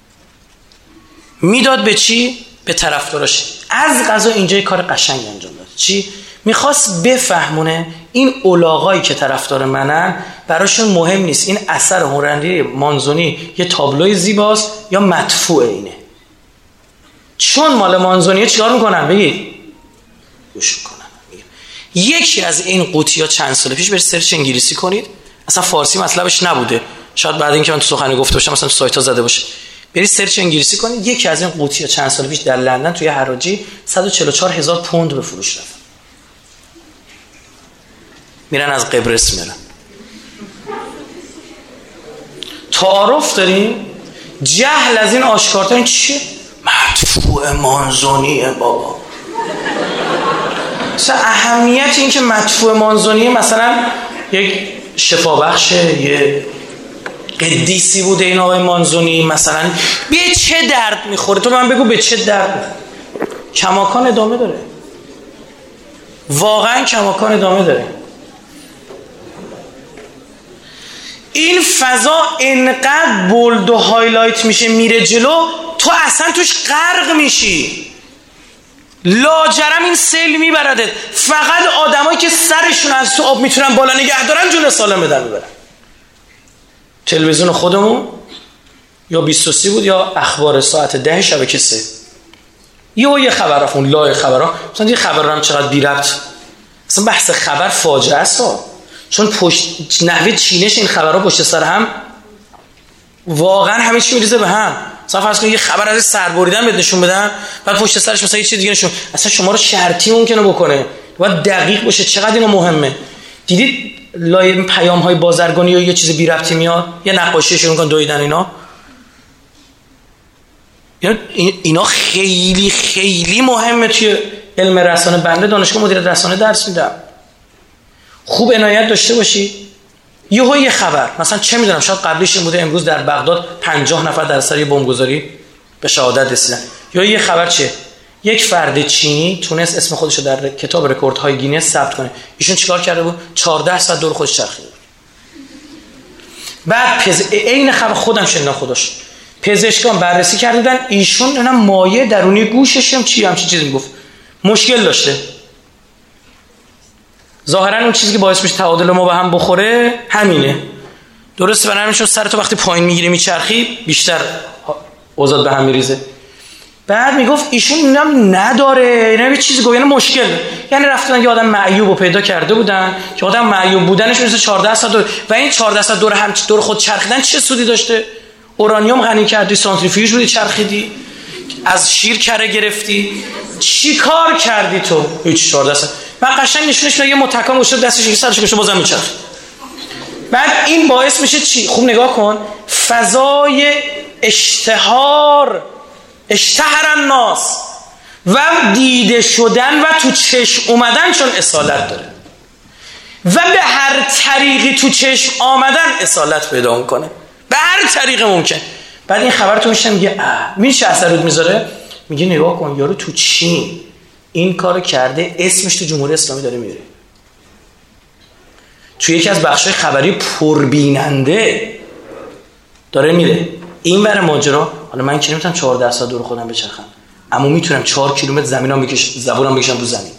میداد به چی؟ به طرفداراش. از قضا اینجا کار قشنگ انجام داد. چی؟ میخواست بفهمونه این اولاغایی که طرفدار منن براشون مهم نیست این اثر هنری مانزونی یه تابلوی زیباست یا مدفوع اینه. چون مال مانزونیه چیکار میکنن؟ بگید گوش میکنن. یکی از این قوطی‌ها چند سال پیش برید سرچ انگلیسی کنید، اصلا فارسی مطلبش نبوده، شاید بعد اینکه من تو سخنرانی گفته باشم مثلا تو سایت‌ها زده باشه، برید سرچ انگلیسی کنید. یکی از این قوطی‌ها چند سال پیش در لندن توی حراجی 144,000 پوند به فروش رفت. میرن از قبرس میرن. تعارف داریم، جهل از این آشکارتر. این چیه؟ مدفوع مانزونیه بابا. مثلا اهمیت این که مدفوع مانزونیه مثلا یک شفابخشه، یه قدیسی بوده این آقای مانزونی، مثلا به چه درد میخوره؟ تو من بگو به چه درد میخوره؟ کماکان ادامه داره، واقعا کماکان ادامه داره. این فضا انقدر بولد و هایلایت میشه میره جلو، تو اصلا توش غرق میشی، لاجرم این سیل میبرده. فقط آدمایی که سرشون از تو آب میتونن بالا نگه دارن جون سالم بدن ببرن. تلویزیون خودمون یا 23 بود یا اخبار ساعت 10 شبکه 3، یه خبر رفت اون لای خبرها، مثلا یه خبر رو هم چقدر بی ربط، مثلا بحث خبر فاجعه است، چون پشت نحوه چینش این خبرها پشت سر هم واقعا همه چی میریزه به هم. مثلا فرض کن یه خبر از سر بریدن بهت نشون بدن، بعد پشت سرش مثلا یه چیز دیگه نشون، اصلا شما رو شرطی ممکنه بکنه، باید دقیق باشه چقدر اینو مهمه. دیدید لای پیام های بازرگانی یا یه چیز بی ربطی میاد، یه نقاشی شروع می‌کنن دویدن، اینا خیلی خیلی مهمه توی علم رسانه. بنده دانشگاه مدیریت رسانه درس میدم، خوب عنایت داشته باشی. یه خبر مثلا چه میدونم شاید قبلش این بوده امروز در بغداد 50 نفر در اثر بمبگذاری به شهادت رسیدن، یا یه خبر چه یک فرد چینی تونست اسم خودش رو در کتاب رکوردهای گینس ثبت کنه. ایشون چیکار کرده بود؟ 14 ساعت دور خودش چرخیده بود. بعد عین خبر خودم شنیدم، خودش پزشکان بررسی کردن ایشون اینا مایع درونی گوشش هم چی چیزی میگفت مشکل داشته. ظاهرا اون چیزی که باعث میشه تعادل ما به هم بخوره همینه، درسته؟ برنامه‌شون سر تو وقتی پایین میگیری میچرخی بیشتر اوضاع به هم میریزه. بعد میگفت ایشون اینم نداره، اینا یه چیزی گفت، یعنی مشکل، یعنی رفتن یه آدم معیوب رو پیدا کرده بودن که آدم معیوب بودنش مثل 14 ساعت دور، و این 14 ساعت دور خود چرخیدن چه سودی داشته؟ اورانیوم غنی کردی، سانتریفیوژ بودی چرخیدی، از شیر کره گرفتی، چی کار کردی تو؟ هیچ. 14 ساعت من قشنگ نشونش میدم، یه متکام گوشه دستش سرش میشه بازم میچرخه. بعد این باعث میشه چی؟ خوب نگاه کن، فضای اشتهار الناس و دیده شدن و تو چشم اومدن، چون اصالت داره و به هر طریقی تو چشم آمدن اصالت پیدا میکنه، به هر طریق ممکن. بعد این خبر تو میشه میگه میشه اثر رود میذاره، میگه نگاه کن یارو تو چین این کارو کرده، اسمش تو جمهوری اسلامی داره میره، تو یکی از بخشای خبری پربیننده داره میره این ور ماجرا. حالا من که نمیتونم 14 ساعت دور خودم بچرخم، اما میتونم 4 کیلومتر زمینام زبونم بکشم رو زمین.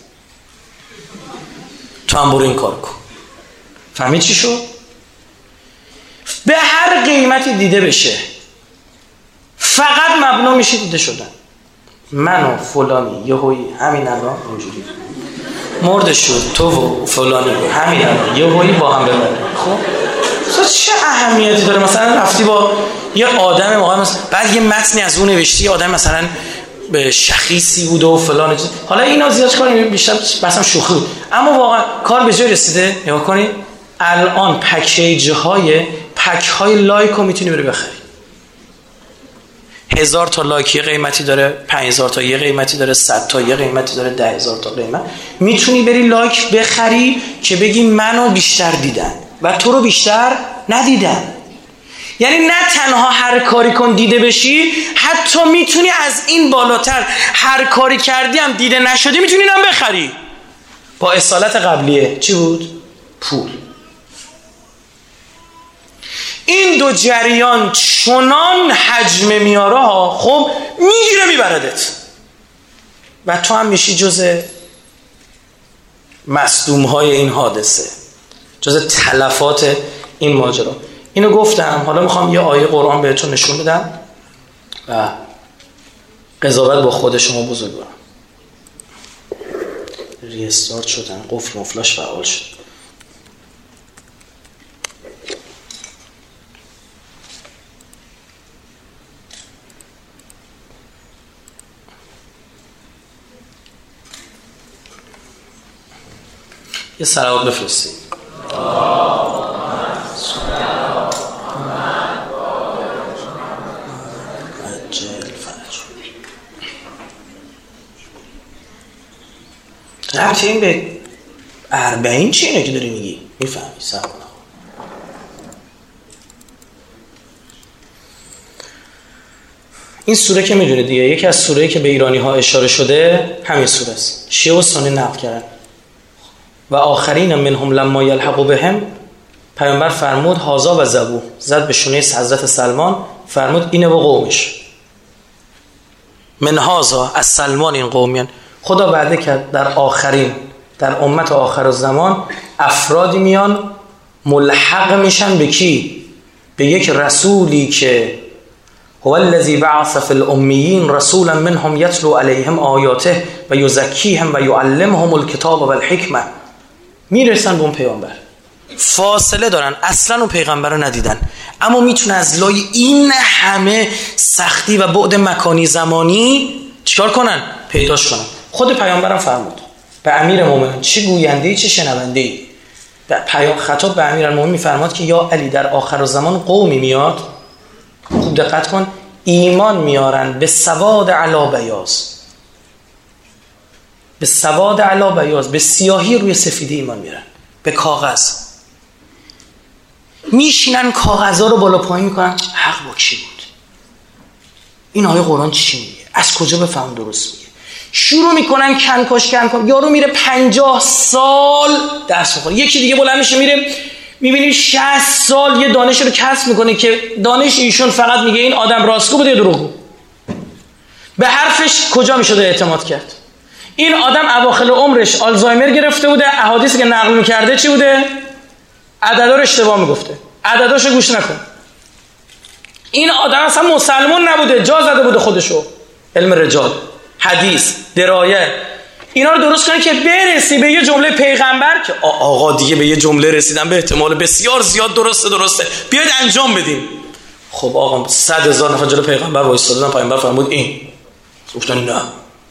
تو هم برو این کار کن. فهمید چی شد؟ به هر قیمتی دیده بشه، فقط مبنا میشه دیده شدن. من و فلانی یهویی همین الان اینجوری مرد شد، تو و فلانی همین الان یهویی با هم ببره. خب چه اهمیتی داره؟ مثلا رفتی با یه آدم موقع مثلا بعد یه متنی از اون نوشتی، یه آدم مثلا به شخیصی بوده و فلان، حالا اینا زیاد کاری بیشتر مثلا شوخی بود، اما واقعا کار به جای رسیده. نگاه کنید الان پک های لایک رو میتونی بری بخری، 1000 تا لایک یه قیمتی داره، 5000 تا یه قیمتی داره، 100 تا یه قیمتی داره، 10000 تا قیمت. میتونی بری لایک بخری که بگی منو بیشتر دیدن و تو رو بیشتر ندیدن. یعنی نه تنها هر کاری کن دیده بشی، حتی میتونی از این بالاتر هر کاری کردی هم دیده نشدی میتونی هم بخری. با اصالت قبلیه چی بود؟ پول. این دو جریان چنان حجم میاره ها، خب میگیره میبردت و تو هم میشی جز مصدوم های این حادثه، جز تلفات این ماجرا. اینو گفتم، حالا میخوام یه آیه قرآن بهتون نشون بدم و قضاوت با خود شما بزرگوارم. ریستارت شدن، قفل مفلاش فعال شد. یه صلوات بفرستید. ربطی این به 40 چی اینه که داری میگی؟ میفهمی؟ سب کن. این سوره که میدونه دیگه، یکی از سوره‌ای که به ایرانی ها اشاره شده همین سوره است. شیعه و سنی نقل کردن. و آخرین منهم لما یلحقوا بهم، پیامبر فرمود هازا و زبو، زد به شونه حضرت سلمان، فرمود اینه و قومش. من هازا، از سلمان این قومیان. خدا وعده کرد در آخرین، در امت آخر الزمان افرادی میان ملحق میشن به کی؟ به یک رسولی که هو الذی بعث فی الامیین رسولا منهم یتلو علیهم آیاته و یزکیهم و یعلمهم الکتاب و الحکمه. میرسن به اون پیامبر، فاصله دارن، اصلا اون پیغمبر رو ندیدن، اما میتونه از لای این همه سختی و بعد مکانی زمانی چیکار کنن؟ پیداش کنن. خود پیامبرم فرمود به امیر مومنین، چه گوینده‌ای چه شنونده‌ای. خطاب به امیرالمومنین میفرماد که یا علی، در آخر زمان قومی میاد، خوب دقت کن، ایمان میارن به سواد علی بیاض، به سواد علی بیاض، به سیاهی روی سفیدی ایمان میارن، به کاغذ میشینن کاغذها رو بالا پایین میکنن. حق با کی بود؟ این آیه قرآن چی میگه؟ از کجا بفهم درست میگه؟ شروع میکنن کنکاش. یارو میره 50 سال درس میخونه، یکی دیگه بلند میشه میره میبینیم 60 سال یه دانش رو کسب میکنه که دانش ایشون فقط میگه این آدم راستگو بوده یا دروغگو. به حرفش کجا میشده اعتماد کرد؟ این آدم اواخر عمرش آلزایمر گرفته بوده، احادیثی که نقل میکرده چی بوده؟ عددا رو اشتباه میگفته، عدداشو گوش نکن. این آدم اصلا مسلمان نبوده، جا زده بوده خودشو. علم رجال، حدیث، درایه، اینا رو درست کنه که برسی به یه جمله پیغمبر که آقا دیگه به یه جمله رسیدن به احتمال بسیار زیاد درسته، بیاید انجام بدیم. خب آقا 100,000 نفر جلو پیغمبر وایسادن، پیغمبر فرمود این، گفتن نه.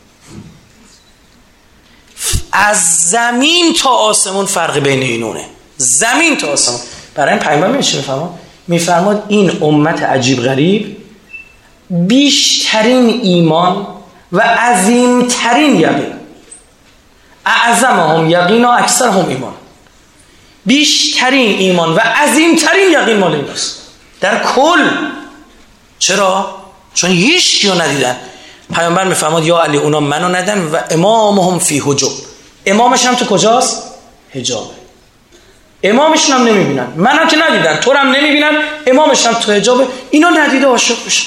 از زمین تا آسمون فرق بین اینونه، زمین تا آسمون. برای این پیغمبر میفرماد این امت عجیب غریب بیشترین ایمان و عظیمترین یقین، اعظمهم یقینا اکثرهم ایمان، بیشترین ایمان و عظیمترین یقین مال ایناست در کل. چرا؟ چون هیچ کیو ندیدن. پیامبر میفرماد یا علی اونا منو ندیدن و امامهم فی حجب، امامش هم تو کجاست؟ حجابه. امامشون هم نمیبینن، منم که ندیدن، تو هم نمیبینن، امامش هم تو حجابه. اینا ندیده عاشق بشن.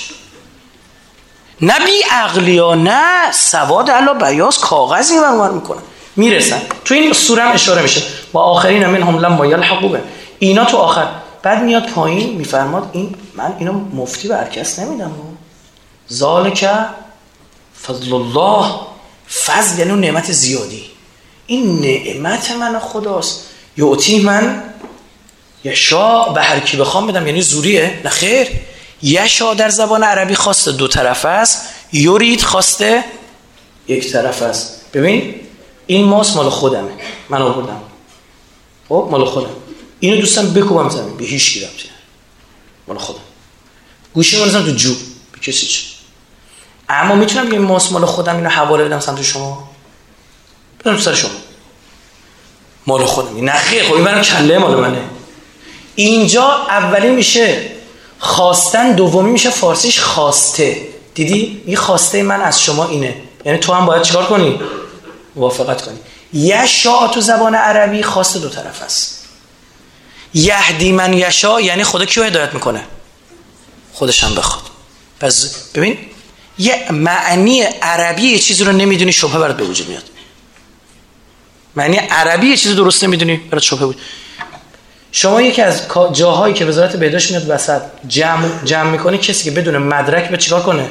نبی عقلیا، نه سواد علی بیاض، کاغذی برمار میکنن میرسن. تو این سوره هم اشاره میشه و آخرین منهم لما یلحقوا بهم، اینا تو آخر. بعد میاد پایین میفرماد این من اینو مفتی به هر کس نمیدم، ذالک فضل الله. فضل یعنی نعمت زیادی، این نعمت من خداست. یعطی من یشا، به هر کی بخوام بدم. یعنی زوریه؟ نه خیر. یشا در زبان عربی خواسته دو طرفه است، یورید خواسته یک طرفه است. ببین این ماست مال خودمه، من آوردم، خب مال خودم، اینو دوستم بکوبم زمین، به هیچ کی ربطی نداره، مال خودم. گوشی من تو جو، به کسی چه؟ اما میتونم بگم ماست مال خودم اینو حواله بدم سمت شما، بدم سر شما مال خودم. نه خیر، خب این برام کله مال منه. اینجا اولی میشه خواستن، دومی میشه فارسیش خواسته. دیدی؟ این خواسته من از شما اینه، یعنی تو هم باید چیکار کنی؟ موافقت کنی. یشاء تو زبان عربی خواست دو طرف است. یهدی من یشاء یعنی خدا کیو هدایت میکنه؟ خودش هم بخواد. پس ببین یه معنی عربی یه چیزی رو نمیدونی شبهه برات به وجود میاد. معنی عربی یه چیزی درست نمیدونی برات شبهه بود. شما یکی از جاهایی که وزارت بهداشت میاد وسط جمع میکنه کسی که بدون مدرک به چیکار کنه؟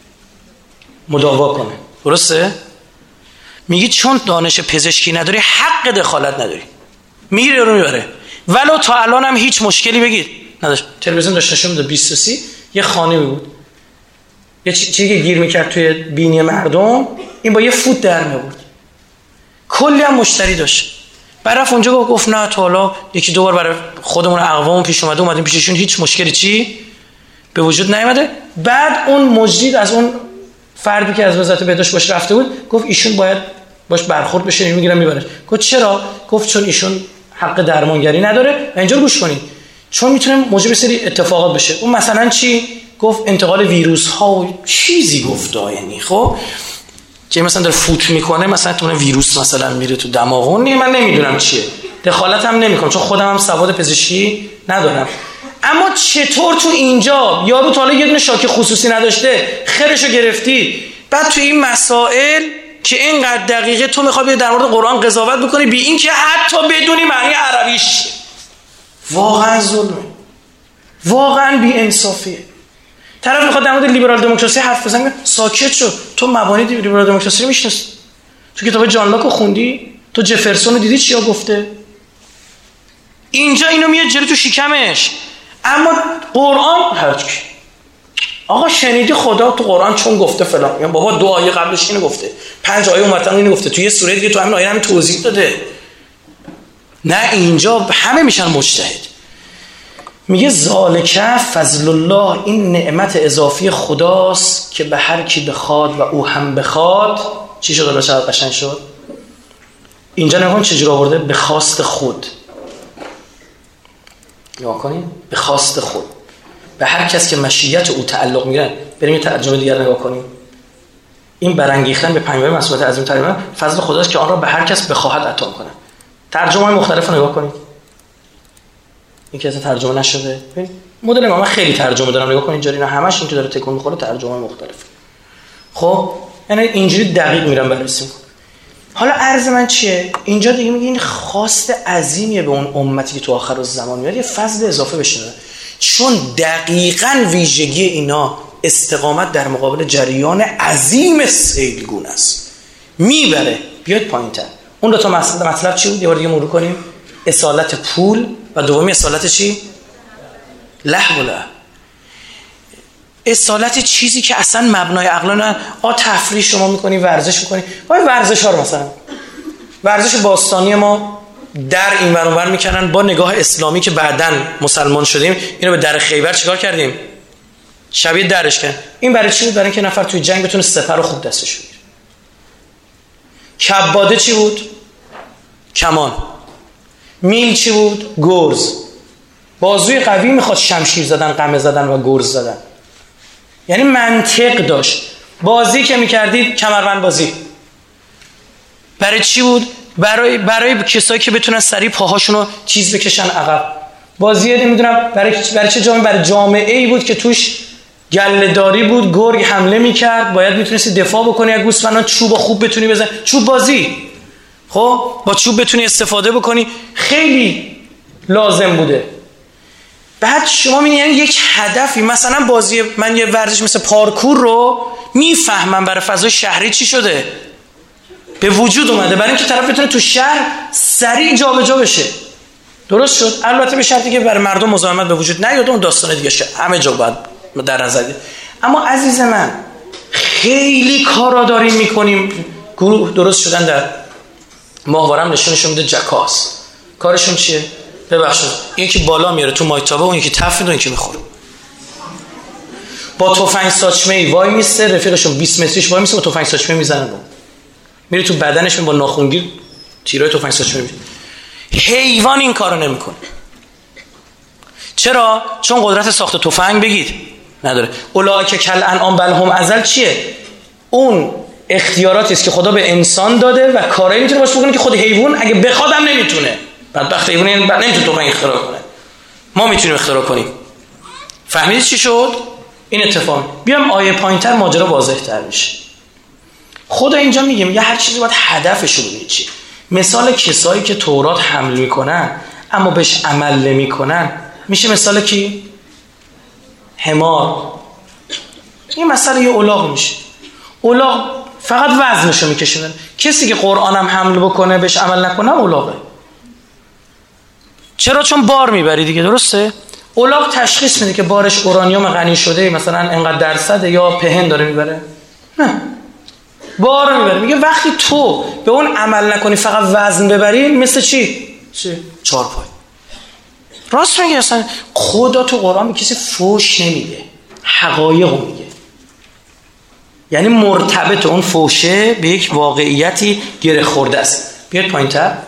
مداوا کنه. درسته؟ میگی چون دانش پزشکی نداری حق دخالت نداری، میگیره رو میبره. ولو تا الان هم هیچ مشکلی بگید نداشت. تلویزیون داشت نشون میداد 2030 یه خانمی بود یه چیزی که گیر میکرد توی بینی مردم، این با یه فوت در میورد، کلی هم مشتری داشت. برف اونجا گفت نه تا حالا یکی دو بار برای خودمون اقوام پیش اومدیم پیششون هیچ مشکلی چی به وجود نیامده. بعد اون مجری از اون فردی که از وزارت بهداشت باش رفته بود گفت ایشون باید باش برخورد بشه، میگیرن میبرن. گفت چرا؟ گفت چون ایشون حق درمانگری نداره. و اینجا گوش کنید، چون میتونه موجب سری اتفاقات بشه. اون مثلا چی گفت؟ انتقال ویروس ها و چیزی گفت. یعنی خب که مثلا داره فوت میکنه، مثلا تو ویروس مثلا میره تو دماغون، من نمیدونم چیه، دخالت هم نمیکنم چون خودم هم سواد پزشکی ندارم. اما چطور تو اینجا یارو تا حالا یه دونه شاکی خصوصی نداشته، خرشو گرفتی، بعد تو این مسائل که اینقدر دقیقه تو میخوای در مورد قرآن قضاوت بکنی بی این که حتی بدونی معنی عربیش؟ واقعا ظلمه، واقعا بی انصافیه. طرف میخواد در مورد لیبرال دموکراسی حرف بزنه، ساکت شو. تو مبانی لیبرال دموکراسی رو میشناسی؟ تو کتاب جان لاک رو خوندی؟ تو جفرسون رو دیدی چیا گفته؟ اینجا اینو میاد جلو تو شکمش. اما قرآن هرچی آقا شنیدی خدا تو قرآن چون گفته فلان، میگم بابا دو آیه قبلش اینو گفته، 5 آیه اونورتر اینو گفته، تو یه سوره دیگه تو همین آیه همین توضیح داده. نه اینجا همه میشن مجتهد. میگه ذالک فضل الله، این نعمت اضافی خداست که به هر کی بخواد و او هم بخواد. چی شد؟ الله چقدر قشنگ شد. اینجا نگاه کن چجوری آورده، به خواست خود. نگاه کنید، به خواست خود، به هر کس که مشیت او تعلق میگیره. بریم یه ترجمه دیگر نگاه کنیم. این برانگیختن به پیامبر مسئولیت عظیم ترین فضل خداست که آن را به هر کس بخواهد عطا کنه. ترجمه‌های مختلف رو نگاه کنید. این که ترجمه نشده. ببین مدل من خیلی ترجمه دارم، نگاه کنید اینجوری، نه همش این که داره تکون میخوره ترجمه مختلف. خب یعنی اینجوری دقیق میرم بررسی میکنم. حالا عرض من چیه؟ اینجا دیگه میگه این خواست عظیمیه به اون امتی که تو آخر الزمان میاد، یه فضل اضافه بشه، چون دقیقاً ویژگی اینا استقامت در مقابل جریان عظیم سیلگون است. میبره بیاد پایین‌تر. اون دو تا مطلب چی بود؟ یه بار دیگه مرور کنیم. اصالت پول و دومی اصالت چی؟ لهو و لعب. اصالت چیزی که اصلا مبنای عقل نه. تفریح شما میکنی، ورزش میکنی. ورزش ها رو مثلا ورزش باستانی ما در این ور اونور میکنن، با نگاه اسلامی که بعدن مسلمان شدیم اینو به در خیبر چیکار کردیم؟ شبیه درش کردیم. این برای چی بود؟ برای اینکه نفر توی جنگ بتونه سپر رو خوب دستش بگیره. کباده چی بود؟ کمان. میل چی بود؟ گرز. بازوی قوی میخواد شمشیر زدن، قمه زدن و گرز زدن. یعنی منطق داشت. بازی که میکردید کمربند بازی برای چی بود؟ برای کسایی که بتونن سریع پاهاشونو چیز بکشن عقب. بازی نمیدونم برای چه جامعه؟ برای جامعه ای بود که توش گله‌داری بود، گرگ حمله میکرد، باید میتونستی دفاع بکنی از گوسفندان، چوب خوب بتونی بزنی، چوب بازی. خب با چوب بتونی استفاده بکنی، خیلی لازم بوده. بعد شما می‌بینید یعنی یک هدفی، مثلا بازی من یه ورزش مثل پارکور رو میفهمم برای فضای شهری چی شده به وجود اومده، برای اینکه طرف بتونه تو شهر سریع جابجا بشه. درست شد؟ البته به شرطی که برای مردم مزاحمت به وجود نیاد، اون داستان دیگه شه، همه جا باید در نظر گرفت. اما عزیز من خیلی کارا داریم میکنیم. گروه درست شدن در ماهوارم نشونشون میده جکاس. کارشون چیه؟ ببخشید این که بالا میاره تو مایتابه، اون یکی تف میده، اون یکی میخوره. با تفنگ ساچمه‌ای وای میسته، رفیقشون 20 متریش وای میسته با تفنگ ساچمه میزنن رو میره تو بدنش، با ناخونگیر تیرای تفنگ ساچمه میزنه. حیوان این کارو نمیکنه. چرا؟ چون قدرت ساخت تفنگ بگید نداره. اولئک کالانعام بل هم اضل چیه؟ اون اختیاراتی است که خدا به انسان داده و کارایی میتونه باش بکنه که خود حیوان اگه بخواد هم نمیتونه. بدبخت حیوان نمیتونه تفنگ اختراع کنه. ما میتونیم اختراع کنیم. فهمیدید چی شد؟ این اتفاق. بیام آیه پایینتر ماجرا واضح‌تر میشه. خدا اینجا میگه هر چیزی باید هدفش رو ببینید چیه. مثال کسایی که تورات حمل میکنن اما بهش عمل نمیکنن میشه مثال کی؟ حمار. این مثلا یه الاغ میشه. الاغ فقط وزنشو میکشونه. کسی که قرآن هم حمل بکنه بهش عمل نکنه الاغه. چرا؟ چون بار میبری دیگه، درسته؟ الاغ تشخیص میده که بارش اورانیوم غنی شده مثلا انقدر درصد یا پهن داره میبره. نه، بار میبره. میگه وقتی تو به اون عمل نکنی فقط وزن ببری مثل چی؟ چارپای. راست میگه. اصلا خدا تو قرآن به کسی فوش نمیده، حقایق میگه. یعنی مرتبط اون فوشه به یک واقعیتی گره خورده است. بیاید پایین‌تر.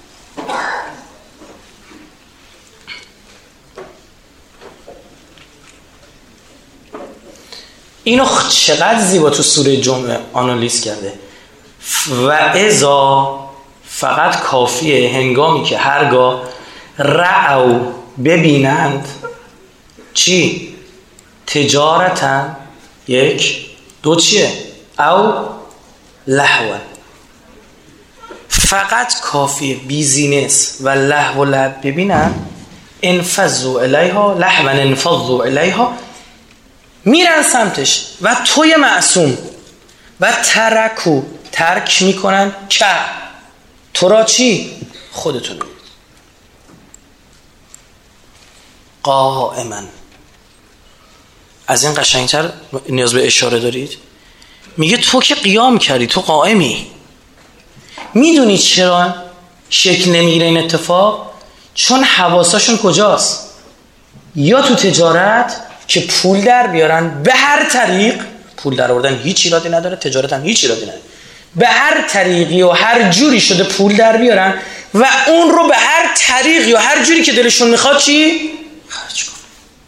اینو چقدر زیبا تو سوره جمعه آنالیز کرده. و اذا فقط کافیه هنگامی که هرگاه رأو ببینند چی؟ تجارتن، یک، دو چیه؟ او لهو. فقط کافیه بیزینس و لهو و لعب ببینن، انفضوا الیها لهوا انفضوا الیها، میرن سمتش. و توی معصوم و ترکو ترک میکنن که تو را چی؟ خودتون قائما. از این قشنگتر نیاز به اشاره دارید؟ میگه تو که قیام کردی، تو قائمی. میدونی چرا شکل نمیگیره این اتفاق؟ چون حواساشون کجاست؟ یا تو تجارت که پول در بیارن به هر طریق. پول در آوردن هیچ ایرادی نداره، تجارت هم هیچ ایرادی نداره. به هر طریقی و هر جوری شده پول در بیارن و اون رو به هر طریقی و هر جوری که دلشون میخواد چی؟ خرج کن.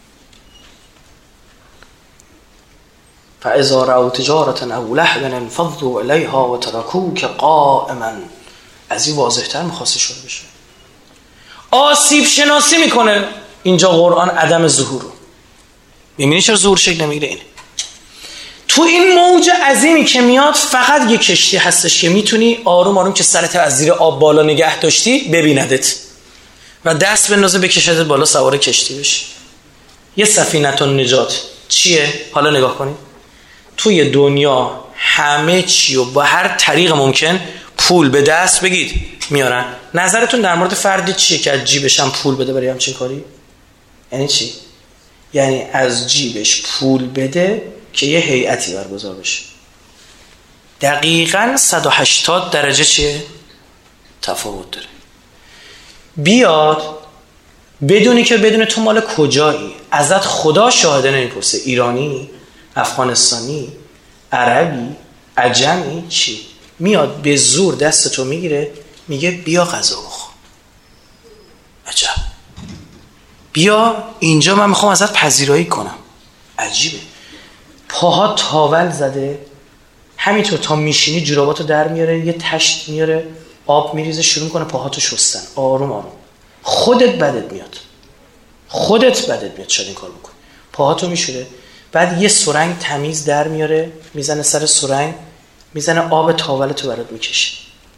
فاذا رأوا تجارة او لهوا انفضوا الیها و ترکوک قائما. از این واضح‌تر می‌خواسته شده بشه. آسیب شناسی میکنه اینجا قرآن عدم ظهور رو. می‌بینی چرا ظهور شکل نمیگیره؟ اینه تو این موج عظیمی که میاد فقط یه کشتی هستش که میتونی آروم آروم که سرت از زیر آب بالا نگه داشتی ببیندت و دست بندازه بکشدت بالا، سوار کشتی بشی. یه سفینه نجات چیه؟ حالا نگاه کنید. توی دنیا همه چی و با هر طریق ممکن پول به دست بگید میارن. نظرتون در مورد فردی چیه که از جیبش هم پول بده برای همچین کاری؟ یعنی چی؟ یعنی از جیبش پول بده که یه هیئتی برگزار بشه. دقیقاً 180 درجه چیه؟ تفاوت داره. بیاد بدونی که بدون تو مال کجایی، ازت خدا شاهده نمیپرسه، ایرانی، افغانستانی، عربی، عجمی، چی؟ میاد به زور دستتو میگیره میگه بیا غذا بخور. عجب. بیا اینجا من میخوام ازت پذیرایی کنم. عجیبه. پاها تاول زده، همینطور تا میشینی جوراباتو در میاره، یه تشت میاره، آب میریزه، شروع میکنه پاهاتو شستن. آروم آروم. خودت بدت میاد. شاید این کار بکن. پاهاتو میشوره، بعد یه سرنگ تمیز در میاره، میزنه سر سرنگ، میزنه آب تاولتو برات میکشه.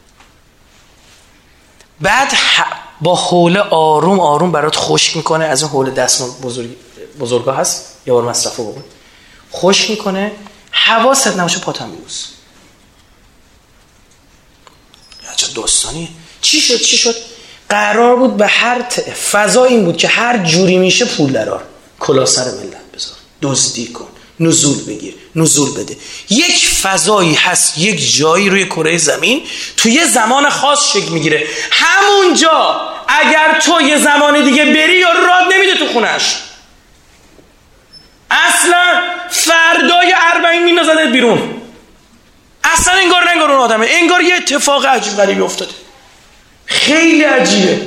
بعد با حوله آروم آروم برات خشک میکنه. از این حوله دستمال بزرگا هست، یه بار مصرفو بکن. خشک میکنه، حواست نباشه پاتم میبوس. چه داستانیه. چی شد؟ قرار بود به هر فضا این بود که هر جوری میشه پول درار، کلا سر ملت بذار، دزدی کن، نزول بگیر، نزول بده. یک فضایی هست، یک جایی روی کره زمین تو یه زمان خاص شکل میگیره. همونجا اگر تو یه زمان دیگه بری یا راد نمیده تو خونش. اصلا میندازه بیرون. اصلا انگار اون آدمه، انگار یه اتفاق عجیب غریبی افتاده. خیلی عجیبه.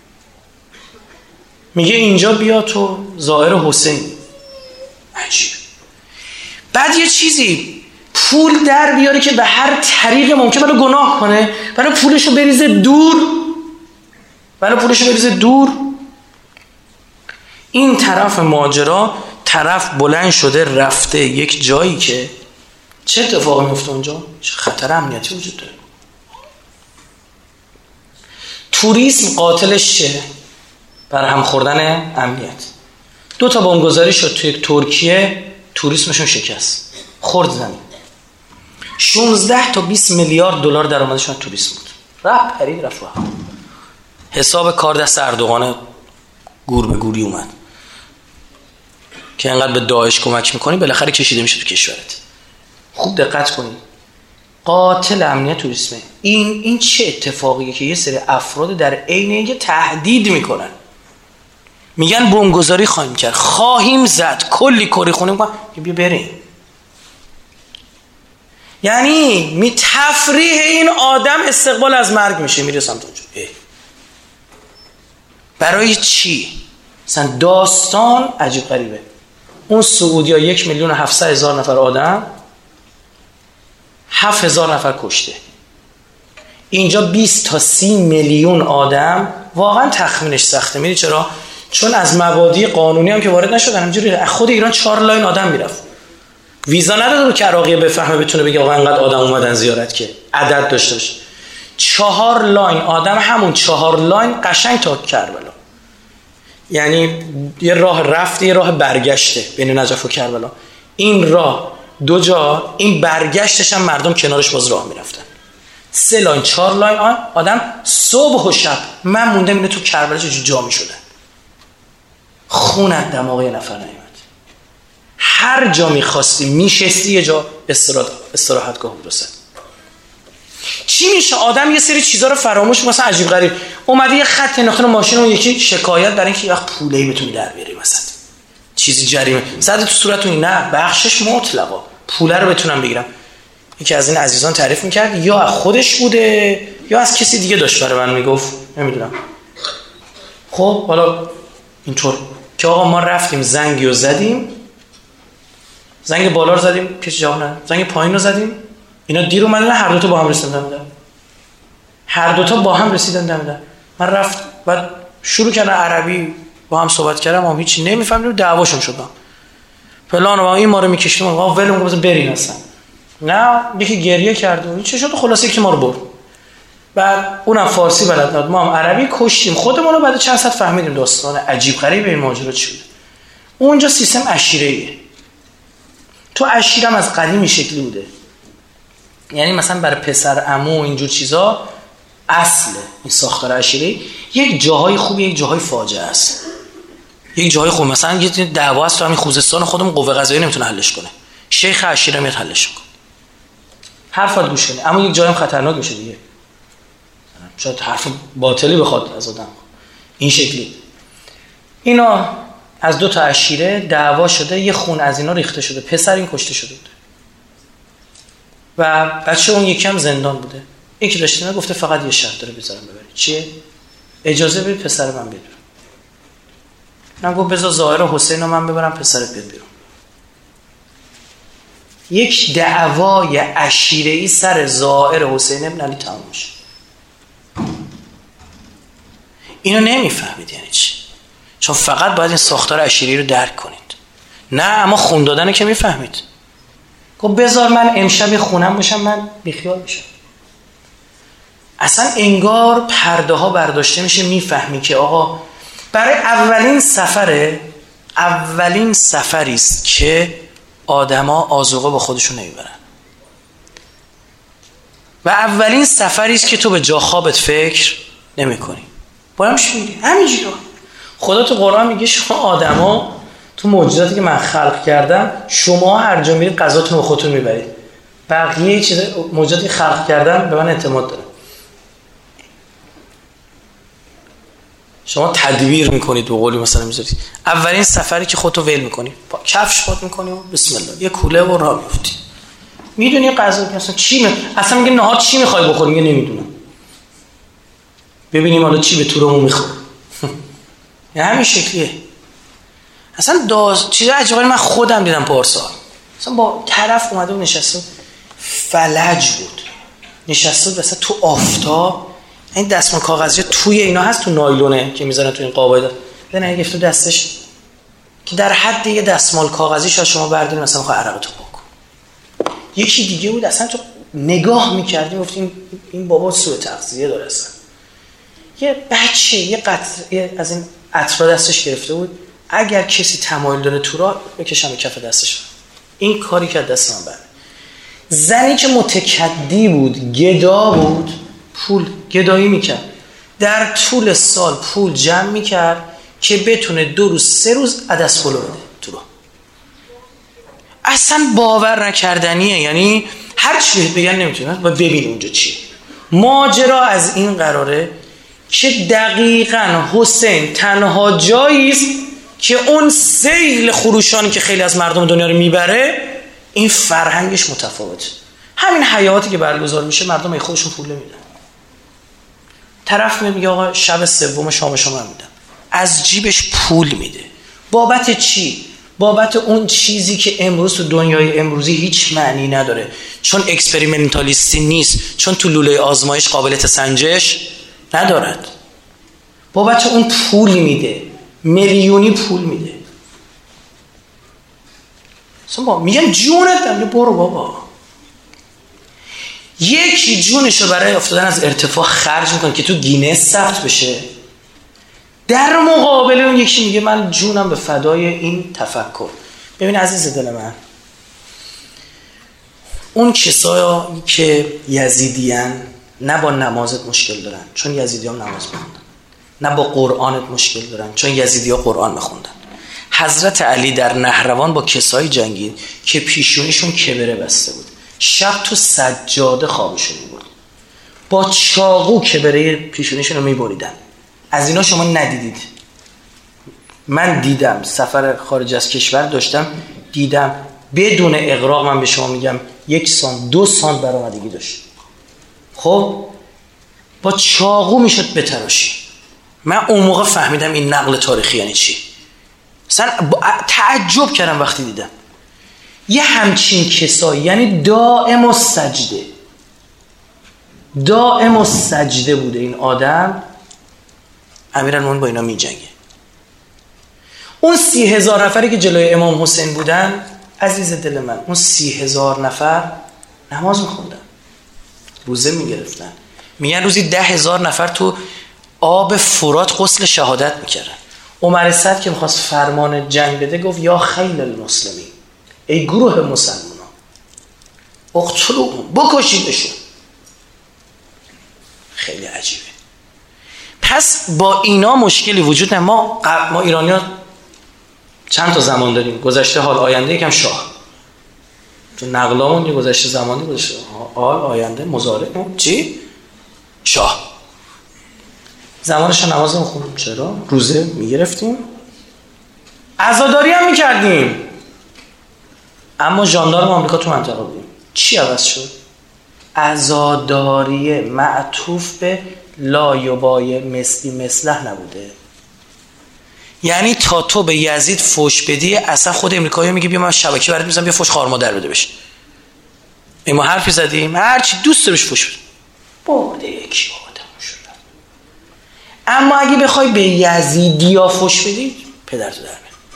میگه اینجا بیا تو ظاهر حسین. عجیب. بعد یه چیزی پول در بیاره که به هر طریق ممکن برای گناه کنه، برای پولشو بریزه دور. این طرف ماجرا طرف بلند شده رفته یک جایی که چه اتفاقی میفته اونجا؟ چه خطر امنیتی وجود داره. توریسم قاتلش چه؟ برهم خوردن امنیت. 2 تا بمبگذاری شد توی ترکیه، توریسمشون شکست، خورد زمین. 16 تا 20 میلیارد دلار درآمدشون توریسم بود. رفت. حساب کار دست اردوغان گور به گوری اومد که انقدر به داعش کمک میکنی بالاخره کشیده میشه تو کشورت. خوب دقت کنید. قاتل امنیت توریسمه. این چه اتفاقیه که یه سری افراد در عین اینکه تهدید میکنن، میگن بمبگذاری خواهیم کرد، خواهیم زد، کلی کری خونیم میکنن، بیا بریم. یعنی تفریح این آدم استقبال از مرگ میشه، میره سمت اونجا. برای چی؟ مثلا داستان عجیب غریبه. اون سعودی ها 1,700,000 نفر آدم، 7,000 نفر کشته. اینجا 20 تا 30 میلیون آدم. واقعا تخمینش سخته. میدونی چرا؟ چون از مبادی قانونی هم که وارد نشدن. همینجوری خود ایران 4 لاین آدم میرفت. ویزا نداده که عراقی بفهمه بتونه بگه آقا انقدر آدم اومدن زیارت که عدد داشته باشه. 4 لاین آدم، همون 4 لاین قشنگ تا کربلا. یعنی یه راه رفت، یه راه برگشته بین نجف و کربلا. این راه 2 جا، این برگشتش هم مردم کنارش باز راه میرفتن. 3 لاین 4 لاین آدم صبح و شب. من موندم اینه تو کربلا چجوری جا میشدن. خونت دماغ یه نفر نیومد. هر جا میخواستی میشستی یه جا استراحتگاه بود. چی میشه؟ آدم یه سری چیزا رو فراموش، مثلا عجیب غریب اومده یه خط انداخته ماشین، اون یکی شکایت برای اینکه یه وقت پوله‌ای بتونی در بیاری، مثلا چیزی جریمه زده تو صورتون. نه، بخشش مطلقا پوله رو بتونم بگیرم. یکی از این عزیزان تعریف میکرد یا خودش بوده یا از کسی دیگه داشت برای من میگفت، نمیدونم. خب حالا اینطور که آقا ما رفتیم زنگی رو زدیم، زنگ بالا رو زدیم کسی جواب نداد، زنگ پایین رو زدیم، اینا دیر اومدن، هر دو تا با هم رسیدن دم. من رفت بعد شروع کردن عربی با هم صحبت کردم، ما هیچی نمیفهمیدیم، دعواشون شدن. فلان و این ما رو میکشیم، آقا ولمون کن برین اصلا. نه، یکی گریه کرد و چه شد، خلاصه که ما رو برد. بعد اونم فارسی بلد نبود، ما هم عربی کشتیم خودمون رو. بعد چند ساعت فهمیدیم داستان عجیب غریب این ماجرا چی بود. اونجا سیستم عشیره‌ایه. تو عشیرم از قدیم شکلی بوده. یعنی مثلا برای پسر عمو اینجور چیزا اصله این ساختار عشیره. یک جاهای خوبی، یک جاهای فاجعه است. یک جاهای خوب مثلا یه دعوا است تو همین خوزستان خودمون، قوه قضاییه نمیتونه حلش کنه، شیخ عشیره میاد حلش کنه. حرفات گوش کنه. اما یک جایم خطرناک میشه دیگه، شاید حرف باطلی بخواد از آدم این شکلی. اینا از 2 تا عشیره دعوا شده، یه خون از اینا ریخته شده، پسر این کشته شده بود و بچه اون یکی هم زندان بوده. یکی داشته گفته فقط یه شرط داره بذارم ببری. چیه؟ اجازه بدید پسر من بیاد. من گفت بذار ظاهر حسین رو من ببرم پسرت بیاد بیرون. یک دعوای عشیره‌ای سر ظاهر حسین ابن علی تموم میشه. اینو نمیفهمید یعنی چی، چون فقط باید این ساختار عشیره‌ای رو درک کنید. نه، اما خون دادن که میفهمید. گفت بذار من امشب خونم باشم، من بیخیال میشم. اصلا انگار پرده ها برداشته میشه، میفهمی که آقا برای اولین سفری است که آدما آذوقه با خودشون نمیبرن و اولین سفری است که تو به جا خوابت فکر نمیکنی. باهمش میگی همینجوری. خدا تو قرآن میگه شما آدما تو معجزاتی که من خلق کردم، شما هر جا میرید غذاتون رو خودتون میبرید. بقیه چیز معجزاتی خلق کردم به من اعتماد داره. شما تدبیر میکنید به قولی مثلا میذارید. اولین سفری که خودتو ول میکنی، با کفش خود میکنی و بسم الله یه کوله و راه میفتی. میدونی غذا مثلا چی اصلا میگه نهار چی میخوای بخوری؟ میگه نمیدونم. ببینیم حالا چی به تورمون میخوره. یعنی همین شکلیه. اصلا چیز عجیبه من خودم دیدم پارسال. اصلا با طرف اومده و نشسته فلج بود. نشسته بود مثلا تو آفتاب. این دستمال کاغذی توی اینا هست، تو نایلونه که میذارن تو این قابای نه گفت تو دستش که در حد یه دستمال کاغذی شاید شما بردارید مثلا میخوای عرقتو پاک. یکی دیگه بود اصلا تو نگاه می‌کردی گفتیم این بابا سوء تغذیه داره. اصلا یه بچه یه قطره از این عطر دستش گرفته بود، اگر کسی تمایل داره تو را بکشم کف دستش. این کاری که دست من برد. زنی که متکدی بود، گدا بود، پول گدایی میکرد، در طول سال پول جمع میکرد که بتونه 2 روز 3 روز عدس پلو بده تو را. اصلا باور نکردنیه. یعنی هر چی بگن نمیتونه و ببین اونجا چی. ماجرا از این قراره که دقیقاً حسین تنها جاییست که اون سیل خروشانی که خیلی از مردم دنیا رو میبره این فرهنگش متفاوته. همین حیاتی که برگزار میشه مردم ای خودشون پول میدن. طرف میگه آقا شب سوم شام شما میدم، از جیبش پول میده. بابت چی؟ بابت اون چیزی که امروز تو دنیای امروزی هیچ معنی نداره، چون اکسپریمنتالیستی نیست، چون تو لوله آزمایش قابلیت سنجش ندارد. بابت اون پول میده، میلیونی پول میده. اصلا میگن جونت دم، برو بابا. یکی جونشو برای افتادن از ارتفاع خرج میکنه که تو گینس ثبت بشه، در مقابل اون یکی میگه من جونم به فدای این تفکر. ببین عزیز دل من، اون کسایی که یزیدیان نه با نمازت مشکل دارن چون یزیدی هم نماز میخوندن، نه با قرآنت مشکل دارن چون یزیدی ها قرآن میخوندن. حضرت علی در نهروان با کسایی جنگید که پیشونیشون کبره بسته بود، شب تو سجاده خوابشون بود، با چاقو کبره پیشونیشون رو میبریدن. از اینا شما ندیدید؟ من دیدم، سفر خارج از کشور داشتم، دیدم بدون اغراق. من به شما میگم 1 سانت 2 سانت برآمدگی داشت. خب با چاقو میشد بتراشی. من اون موقع فهمیدم این نقل تاریخی یعنی چی. اصلا تعجب کردم وقتی دیدم یه همچین کسایی، یعنی دائم السجده بوده این آدم. امیرالمومنین با اینا می جنگه. اون 30,000 نفری که جلوی امام حسین بودن عزیز دل من، اون 30,000 نفر نماز می خوندن، روزه می گرفتن. میگن روزی 10,000 نفر تو آب فرات غسل شهادت می کردن. عمر صدر که میخواست فرمان جنگ بده گفت یا خیل المسلمین، ای گروه مسلمان ها اقتلوهم، بکشیدشون. خیلی عجیبه. پس با اینا مشکلی وجود نه. ما ایرانی ها چند تا زمان داریم، گذشته، حال، آینده، یکم شاه. تو نقلامون یه گذشته زمانی گذشته، حال، آینده، مضارع، چی؟ شاه. زمانش نماز میخونیم، چرا؟ روزه میگرفتیم، عزاداری هم میکردیم، اما ژاندارم آمریکا تو منطقه بودیم. چی عوض شد؟ عزاداری معطوف به لا یبای مثلی مثله نبوده. یعنی تا تو به یزید فوش بدی، اصلا خود امریکایی میگه بیا من شبکه برات میذارم بیا فوش خار مادر بده بشه. ما حرفی زدیم هر چی دوست داشت فوش بده، بوده یکی آدم شد. اما اگه بخوای به یزیدیا فوش بدی پدرتو در میاره.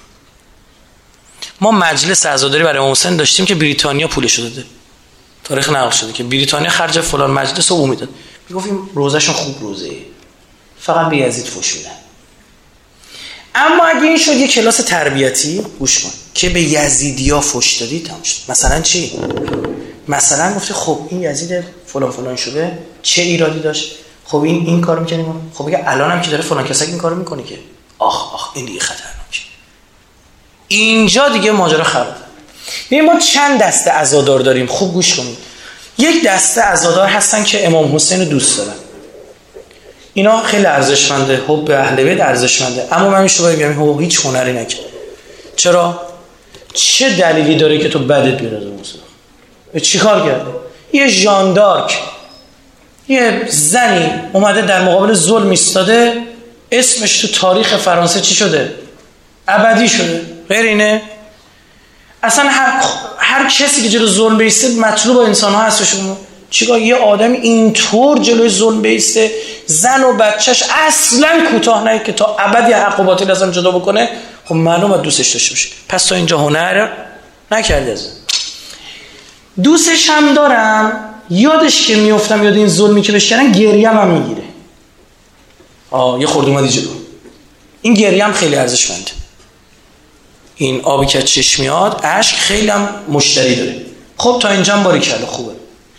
ما مجلس عزاداری برای امام حسین داشتیم که بریتانیا پولش داده، تاریخ نقل شده که بریتانیا خرج فلان مجلس رو میداد. میگفتیم روزشون خوب روزه، فقط به یزید فوش میدن. اما اگه این شد یه کلاس تربیتی، گوش کن، که به یزیدیا فوش دادی تمام شد. مثلا چی؟ مثلا گفتی خب این یزید فلان فلان شده، چه ایرادی داشت؟ خب این کارو میکنیم. خب بگه الان هم که داره فلان کسایی این کارو میکنه که آخ این دیگه خطرناکه. اینجا دیگه ماجرا خرابه. ببین ما چند دسته عزادار داریم. خوب گوش کنید. یک دسته عزادار هستن که امام حسین رو دوست دارن. اینا خیلی ارزشمنده، حب اهل بیت ارزشمنده، اما من میشه بگم هیچ هنری نکرد. چرا؟ چه دلیلی داره که تو بدت بیاد از اون موسیقی؟ چی کار کرده؟ یه ژاندارک، یه زنی اومده در مقابل ظلم ایستاده، اسمش تو تاریخ فرانسه چی شده؟ ابدی شده. غیر اینه؟ اصلا هر کسی که جلو ظلم بیسته مطلوب انسان ها هستشون. چیکار یه آدم اینطور جلوی ظلم بیسته، زن و بچهش اصلا کوتاه نه که تا ابد یه حق و باطل ازم جدا بکنه، خب معلومه دوستش داشته باشه. پس تا اینجا هنر نکردی ازم. دوستش هم دارم، یادش که میافتم یاد این ظلمی که بهش کردن گریم هم میگیره. یه خورده اومدی جلو. این گریم خیلی ارزشمنده. این آبی که چشم میاد، اشک خیلی هم مشتری داره. خب تا اینجا هم باریکلا خوبه.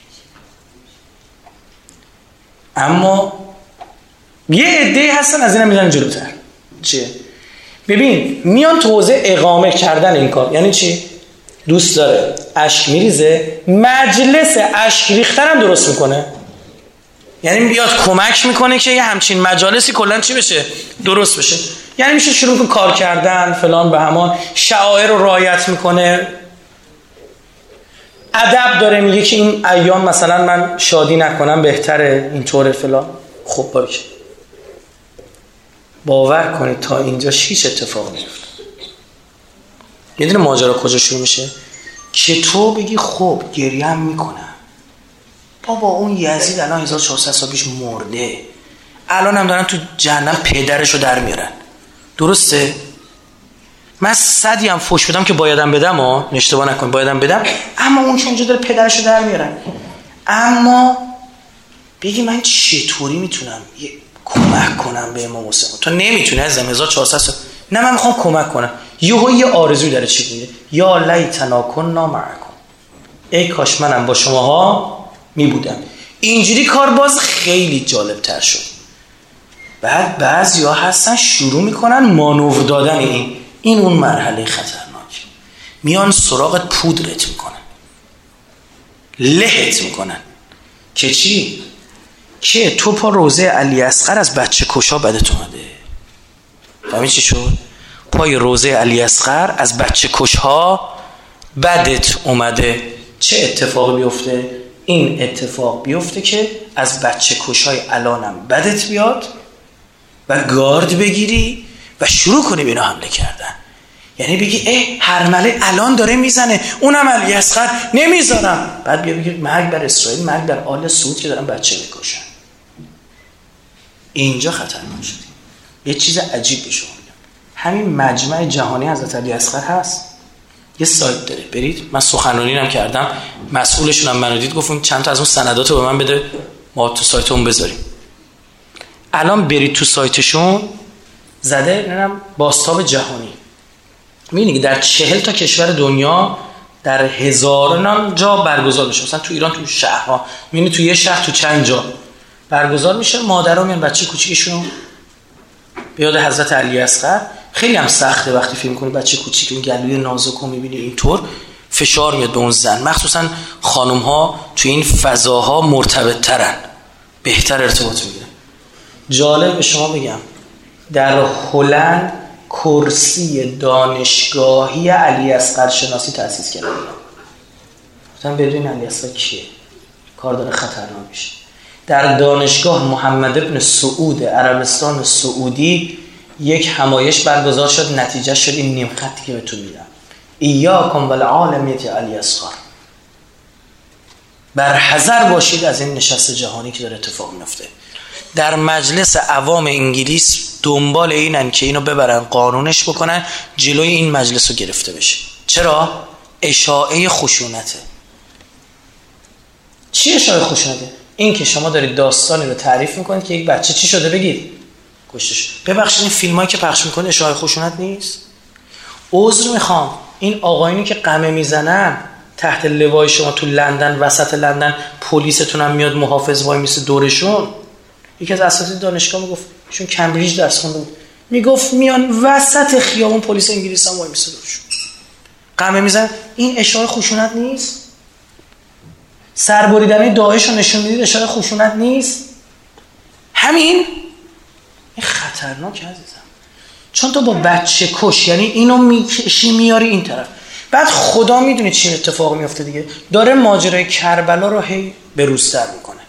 اما یه عده‌ای هستن از اینم میرن جلوتر. چیه؟ ببین میان تو حوزه اقامه کردن این کار. یعنی چی؟ دوست داره اشک میریزه، مجلس اشک ریختن هم درست میکنه. یعنی بیاد کمک میکنه که یه همچین مجالسی کلا چی بشه؟ درست بشه. یعنی میشه شروع میکنه کار کردن فلان به همان، شعائر رو رعایت میکنه، ادب داره، میگه که این ایام مثلا من شادی نکنم بهتره، اینطوره فلان. خب باشه. باور کنید تا اینجا هیچ اتفاق نمیفته. میدونی ماجرا کجا شروع میشه؟ که تو بگی خب گریم میکنم، بابا اون یزید الان 1400 سال پیش مرده، الان هم دارن تو جهنم پدرشو در میارن. درسته؟ من 100 هم فوش بدم که بایدم بدم، اشتباه نکن، بایدم بدم، اما اون که اونجا داره پدرشو در میارن. اما بگی من چطوری میتونم کمک کنم به امام حسین؟ تو نمیتونی از 1400 سال. نه من میخوام کمک کنم. یه آرزوی داره چی میگه؟ یا لیتنا کنا معکم، ای کاش منم با شماها میبودم. اینجوری کار باز خیلی جالب تر شد. بعد بعضیا هستن شروع میکنن مانور دادن این اون مرحله خطرناک، میان سراغت پودرت میکنن، لهت میکنن که چی؟ که تو پا روزه علی اصغر از بچه کشا بدت اومده. فهمی چی شد؟ پای روزه علی اصغر از بچه کشها بدت اومده. چه اتفاقی بیفته؟ این اتفاق بیفته که از بچه کشهای الانم بدت بیاد و گارد بگیری و شروع کنی به اینا حمله کردن. یعنی بگی هرمله الان داره میزنه، اونم علی اصغر نمیذارم. بعد بیا بگی مرگ بر اسرائیل، مرگ بر آل سعود که دارن بچه میکشن. اینجا خطرناک شدیم. یه چیز عجیب به شما میگم، همین مجمع جهانی حضرت علی اصغر هست، یه سایت داره، برید. من سخنرانی هم کردم، مسئولشون هم منو دید، گفتم چند تا از اون سنداتو به من بده ما تو سایتمون بذاریم. الان برید تو سایتشون، زده نمیدونم بازتاب جهانی، میبینی در 40 تا کشور دنیا در هزاران جا برگزار میشه. مثلا تو ایران تو شهرها میبینی تو یه شهر تو چند جا برگزار میشه. مادرها میان بچه کوچیکشون به یاد حضرت علی اصغر. خیلی هم سخته وقتی فکر می‌کنی بچه کوچیک اون گلوی نازکو میبینی اینطور فشار میاد به اون زن. مخصوصا خانم‌ها تو این فضاها مرتبط ترن، بهتر ارتباط میگیرن. جالب به شما بگم در هلند کرسی دانشگاهی علی اصغر شناسی تأسیس کردن. گفتن بدون علی اصغر کیه؟ کار داره خطرناک میشه. در دانشگاه محمد ابن سعود عربستان سعودی یک همایش برگزار شد، نتیجه شد این نیم خطی که بهتون میدم: ایاکم والعالمیت علی اصغر. بر حذر باشید از این نشست جهانی که داره اتفاق میفته. در مجلس عوام انگلیس دنبال اینن که اینو ببرن قانونش بکنن، جلوی این مجلس رو گرفته بشه. چرا؟ اشاعه خشونته. چی اشاعه خشونته؟ این که شما دارید داستانی رو تعریف میکنید که یک بچه چی شده بگید کشتش. ببخشید این فیلمایی که پخش میکنید اشاعه خشونت نیست؟ عذر میخوام، این آقایونی که قمه میزنن تحت لوای شما تو لندن، وسط لندن پلیستون هم میاد محافظ وای میسه دورشون. یکی از اساتید دانشگاه میگفت، ایشون کمبریج درس خونده بود، میگفت میان وسط خیابون پلیس انگلیس هم وای میسه دورشون قمه میزنن. این اشاعه خشونت نیست؟ سربریدن داعش رو نشون میدید اشاره خشونت نیست؟ همین این خطرناک عزیزم، چون تو با بچه کش، یعنی اینو میکشی میاری این طرف، بعد خدا میدونه چی اتفاق میفته دیگه، داره ماجرای کربلا رو هی به روزتر میکنه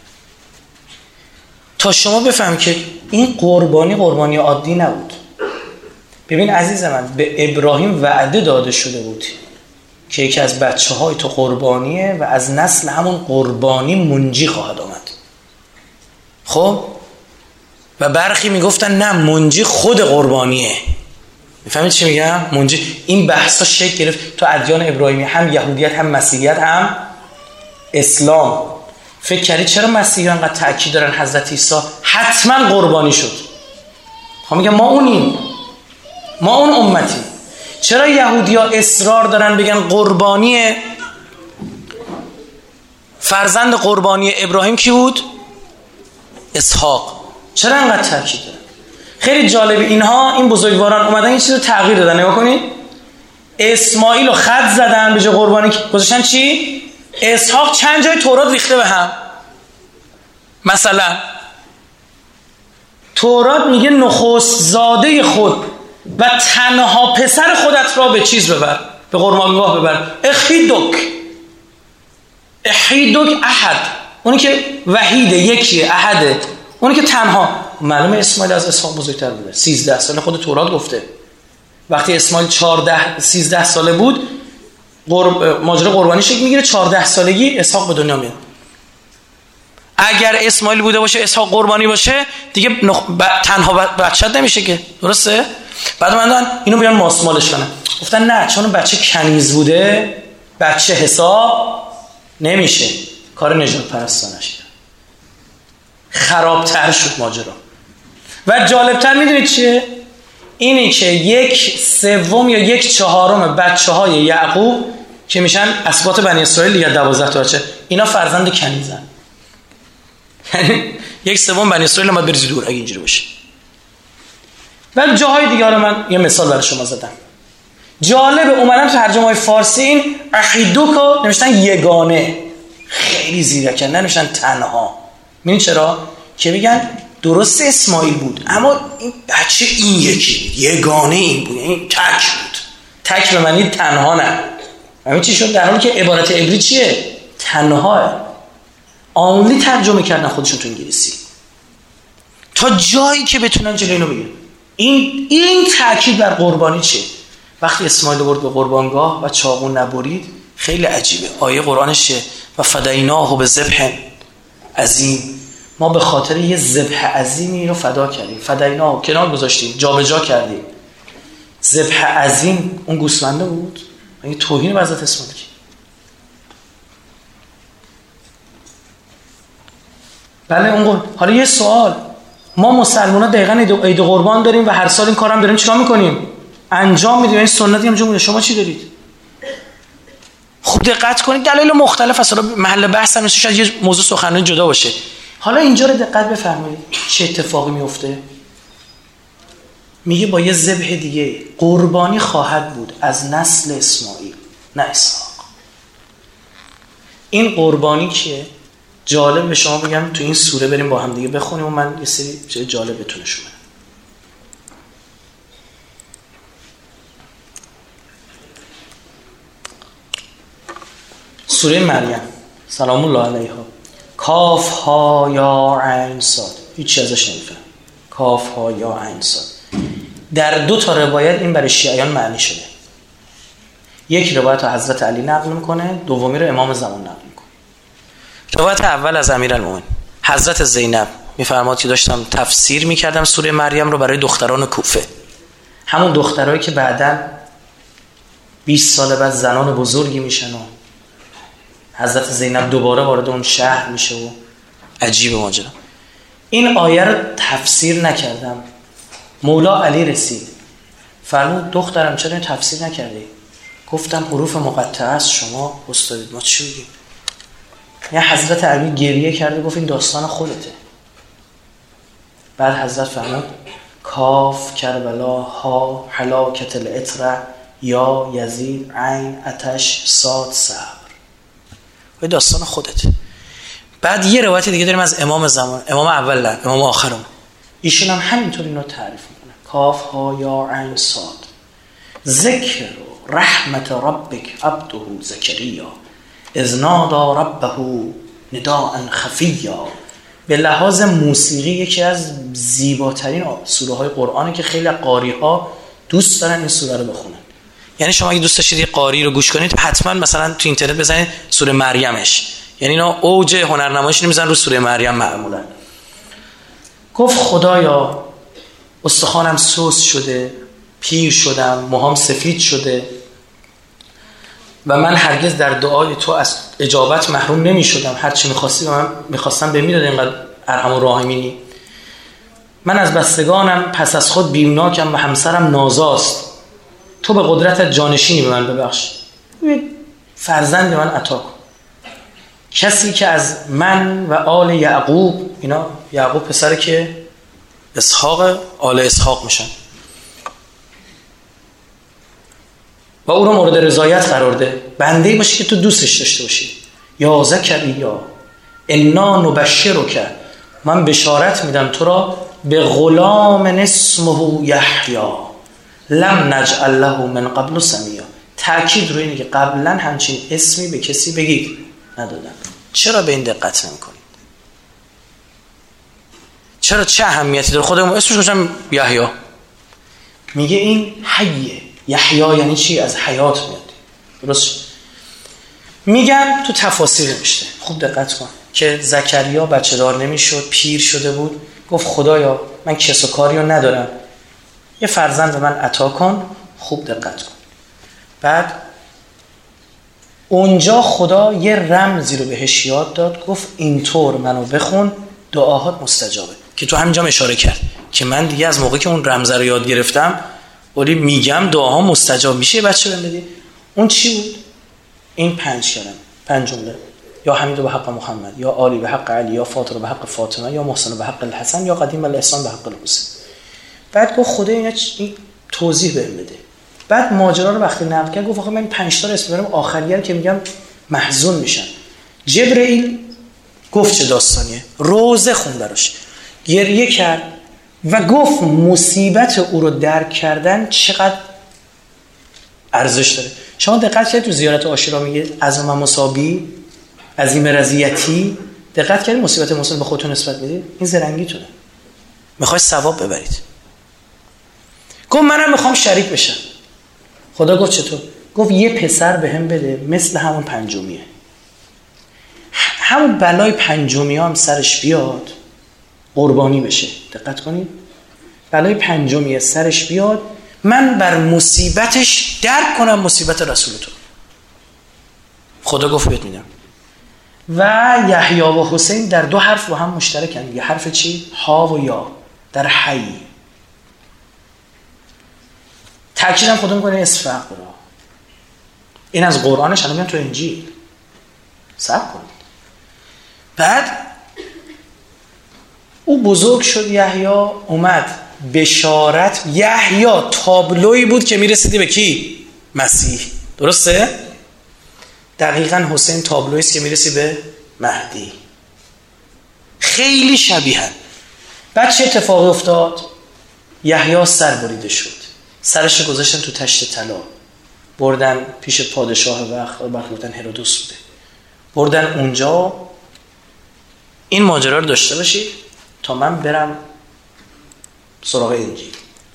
تا شما بفهمید که این قربانی عادی نبود. ببین عزیز من، به ابراهیم وعده داده شده بود که یکی از بچه‌های تو قربانیه و از نسل همون قربانی منجی خواهد آمد. خب و برخی میگفتن نه، منجی خود قربانیه. میفهمید چی میگم؟ منجی. این بحثا شکل گرفت تو ادیان ابراهیمی، هم یهودیت هم مسیحیت هم اسلام. فکر کردی چرا مسیحیان انقدر تاکید دارن حضرت عیسی حتما قربانی شد؟ خب میگم ما اونیم، ما اون امتی. چرا یهودی‌ها اصرار دارن بگن قربانی فرزند قربانی ابراهیم کی بود؟ اسحاق. چرا انقدر تاکید دارن؟ خیلی جالبه، اینها این بزرگواران اومدن این چیزو تغییر دادن. نگاه کنید، اسماعیل رو خط زدن به جای قربانی گذاشتن چی؟ اسحاق. چند جای تورات ریخته به هم. مثلا تورات میگه نخست زاده خود و تنها پسر خودت را به چیز ببر، به قربانگاه ببر. احیدک احد، اونی که وحیده، یکیه، احده، اونی که تنها. معلومه اسماعیل از اسحاق بزرگتر بوده. 13 ساله خود تورات گفته. وقتی اسماعیل 13 ساله بود ماجرا قربانی شکل میگیره. 14 سالگی اسحاق به دنیا میاد. اگر اسماعیل بوده باشه اسحاق قربانی باشه دیگه تنها بچه نمیشه که، درسته؟ بعد من اینو بیان ماسمالش کنن، گفتن نه چون بچه کنیز بوده بچه حساب نمیشه. کار نجات پرستانش کرد، خرابتر شد ماجرا. و جالبتر میدونید چیه؟ اینی که 1/3 یا 1/4 بچه های یعقوب که میشن اسباط بنی اسرائیل یا 12 تا بچه، اینا فرزند کنیزن. یعنی 1/3 بنی اسرائیل ما بریزی دور اگه اینجوری باشه. و جاهای دیگه رو من یه مثال برای شما زدم. جالب اومدن ترجمه های فارسی این احیدوکو نوشتن یگانه، خیلی زیرکن، ننوشتن تنها. میدونی چرا؟ که بگن درست اسماعیل بود اما این بچه این یکی بود، یگانه این بود، این تک بود. تک به معنی تنها نه. همین چی شد؟ در حالی که عبارت عبری چیه؟ تنها. آنلی ترجمه کردن خودشون تو انگلیسی تا جایی که بتونن جلوی اینو بگن. این تاکید بر قربانی چیه؟ وقتی اسماعیل برد به قربانگاه و چاقو نبرید، خیلی عجیبه. آیه قرآنشه و فدیناه بذبح عظیم، ما به خاطر یه ذبح عظیمی رو فدا کردیم. فدیناه کنار گذاشتیم، جابجا کردیم. ذبح عظیم اون گوسفنده بود؟ این توهین به حضرت اسماعیل. بله اون. حالا یه سوال، ما مسلمان‌ها دقیقاً عید قربان داریم و هر سال این کارم داریم، چیکار می‌کنیم؟ انجام میدیم. این سنتی انجام میده. شما چی دارید؟ خوب دقت کنید، دلایل مختلف اصلا محل بحث هم نیست، شاید یه موضوع سخنرانی جدا باشه. حالا اینجا رو دقت بفرمایید چه اتفاقی میفته. میگه با یه ذبح دیگه قربانی خواهد بود از نسل اسماعیل، نه اسحاق. این قربانی کیه؟ جالب به شما بگم، تو این سوره بریم با هم دیگه بخونیم و من یه سری چیز جالب بهتون نشون بدم. سوره مریم سلام الله علیها. کاف ها یا عین صاد، هیچ ازش نمیفهم. کاف ها یا عین صاد. در 2 تا روایت این برای شیعیان معنی شده. یک روایت حضرت علی نقل میکنه، دومی رو امام زمان نقل میکنه. روایت اول از امیرالمومنین حضرت زینب میفرماد که داشتم تفسیر میکردم سوره مریم رو برای دختران کوفه، همون دخترایی که بعداً 20 سال بعد زنان بزرگی میشن و حضرت زینب دوباره وارد اون شهر میشه و عجیب ماجرا. این آیه رو تفسیر نکردم، مولا علی رسید فرمود دخترم چرا این تفسیر نکردی؟ گفتم حروف مقطعه است شما استادید، ما چی بگیم؟ یه حضرت علی گریه کرده گفت این داستان خودته. بعد حضرت فرمود کاف کربلا ها هلاکت العطر یا یزید عین آتش صاد صبر، و داستان خودته. بعد یه روایت دیگه داریم از امام زمان، امام اول نه، امام آخرم، ایشون هم همینطور اینو تعریف میکنه. کاف ها یا عین صاد ذکر رحمت ربک عبده زکریا اذ نادى ربه نداء خفیا. به لحاظ موسیقی یکی از زیباترین سوره های قرآنه که خیلی قاری ها دوست دارن این سوره رو بخونن. یعنی شما اگه دوست داشتید یه قاری رو گوش کنید حتما مثلا تو اینترنت بزنید سوره مریمش، یعنی اینا اوج هنرنماییش میذارن رو سوره مریم معمولا. گفت خدایا استخوانم سوس شده، پیر شدم، موهام سفید شده و من هرگز در دعای تو از اجابت محروم نمی شدم. هر چی می‌خواستی و من می‌خواستم به میداد، اینقدر ارحم و راحمینی. من از بستگانم پس از خود بیمناکم و همسرم نازاست. تو به قدرتت جانشینی به من ببخش. فرزند من عطا کن. کسی که از من و آل یعقوب، اینا یعقوب پسر که اسحاق، آل اسحاق میشن، و او رو مورد رضایت قرار ده، بنده‌ای باشی که تو دوستش داشته باشی. یا زکریا انا نبشرک، من بشارت میدم تو را به غلام اسمه یحیی لم نجعل له من قبل سمیا. تأکید روی اینه که قبلا همچین اسمی به کسی بگید ندادن. چرا به این دقت نمی‌کنید؟ چرا چه اهمیتی داره؟ خودمون اسمش گذاشتم یحیی، میگه این حیه. یحیی یعنی چی؟ از حیات میاد. درست؟ میگن تو تفاسیر نوشته، خوب دقت کن، که زکریا بچه دار نمیشد، پیر شده بود، گفت خدایا من کس و کاری رو ندارم، یه فرزند به من عطا کن. خوب دقت کن. بعد اونجا خدا یه رمزی رو بهش یاد داد، گفت اینطور منو بخون دعاهات مستجابه. که تو همینجا اشاره کرد که من دیگه از موقعی که اون رمز رو یاد گرفتم ولی میگم دعاها مستجاب میشه. بچه بهم بدی. اون چی بود؟ این 5 کلمه، 5 جمله: یا حمید به حق محمد، یا عالی به حق علی، یا فاطر به حق فاطمه، یا محسن به حق الحسن، یا قدیم الاحسان به حق الحسین. بعد گفت خدا این توضیح بهم بده. بعد ماجرا رو وقتی نقل کرد گفت آخه من 5 تا اسم برام آخریه که میگم محزون میشن. جبرئیل گفت چه داستانیه، روزه خون براش، گریه کرد و گفت مصیبت او رو درک کردن چقدر ارزش داره. شما دقت کردید تو زیارت عاشورا میگه عظم مصابی، عظیم رضیتی، دقت کردید مصیبت مسلم به خودتون نسبت میدید؟ این زرنگیتونه، میخوای ثواب ببرید. گفت منم میخوام شریک بشم. خدا گفت چطور؟ گفت یه پسر بهم بده مثل همون 5میه، همون بلای 5 هم سرش بیاد قربانی بشه. دقت کنید، بلای 5 سرش بیاد، من بر مصیبتش درک کنم مصیبت رسول تو. خدا گفت بهت میدم. و یحیی و حسین در 2 حرف با هم مشترکن. یه حرف چی؟ ها و یا در حی. تأکیدم خدا میکنه اسم فقر. این از قرآنش، الان میان تو انجیل. صبر کنید. بعد او بزرگ شد، یحیی اومد، بشارت. یحیی تابلویی بود که میرسیدی به کی؟ مسیح. درسته؟ دقیقاً حسین تابلویی است که میرسی به مهدی. خیلی شبیهن. بعد چه اتفاقی افتاد؟ یحیی سر بریده شد، سرش گذاشتن تو تشت طلا، بردن پیش پادشاه وقت گفتن هرودوس بوده، بردن اونجا. این ماجرا رو داشته باشید تا من برم سراغ انجیل.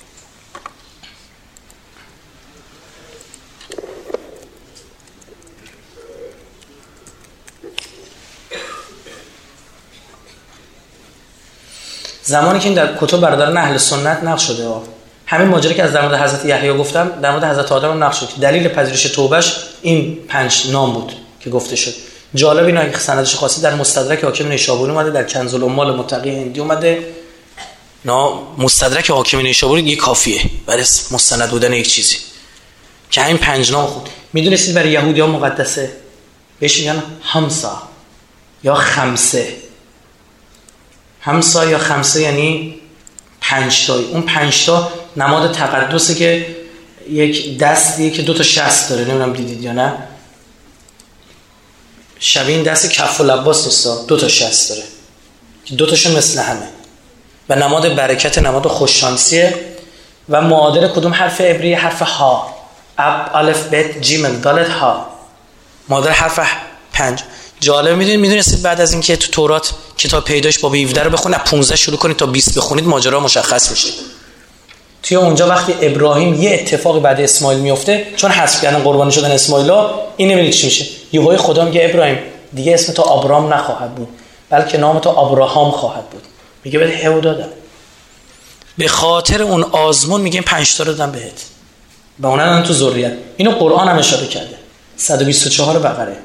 زمانی که این در کتب برادران اهل سنت نقش شده، همین ماجرا که از در مورد حضرت یحیی گفتم در مورد حضرت آدم هم نقش شد. دلیل پذیرش توبهش این 5 نام بود که گفته شد. جالب اینه که سندش خاصی در مستدرک حاکم نیشابوری اومده، در کنز الاموال متقی هندی اومده. مستدرک حاکم نیشابوری دیگه کافیه برای مستند بودن یک چیزی که همین 5 نام خود. میدونستید برای یهودیان مقدسه، بهش میگن همسا یا خمسه. همسا یا خمسه یعنی 5 تایی. اون 5 تا نماد تقدسه که یک دستیه که 2 تا شست داره. نمیدونم دیدید یا نه، شبیه این دست کف و لباس نیست، 2 تا شست داره که 2 تاشون مثل همه و نماد برکت، نماد خوششانسیه. و معادل کدوم حرف عبری؟ حرف ها. اب الف بت جیم دالت ها، مادر حرف 5. جالب میدونستید بعد از اینکه تو تورات کتاب پیدایش باب 17 رو بخونید 15 شروع کنید تا 20 بخونید ماجرا مشخص میشه. توی اونجا وقتی ابراهیم یه اتفاقی بعد اسماعیل میفته، چون حذف کردن قربانی شدن اسماعیلا، این نمیدونید چی میشه. یهوی خدا میگه ابراهیم دیگه اسم تو آبرام نخواهد بود بلکه نام تو ابراهام خواهد بود. میگه بده هو دادم. به خاطر اون آزمون میگه 5 تا دادم بهت. به اونن تو ذریت. اینو قرآن هم اشاره کرده. 124 بقره.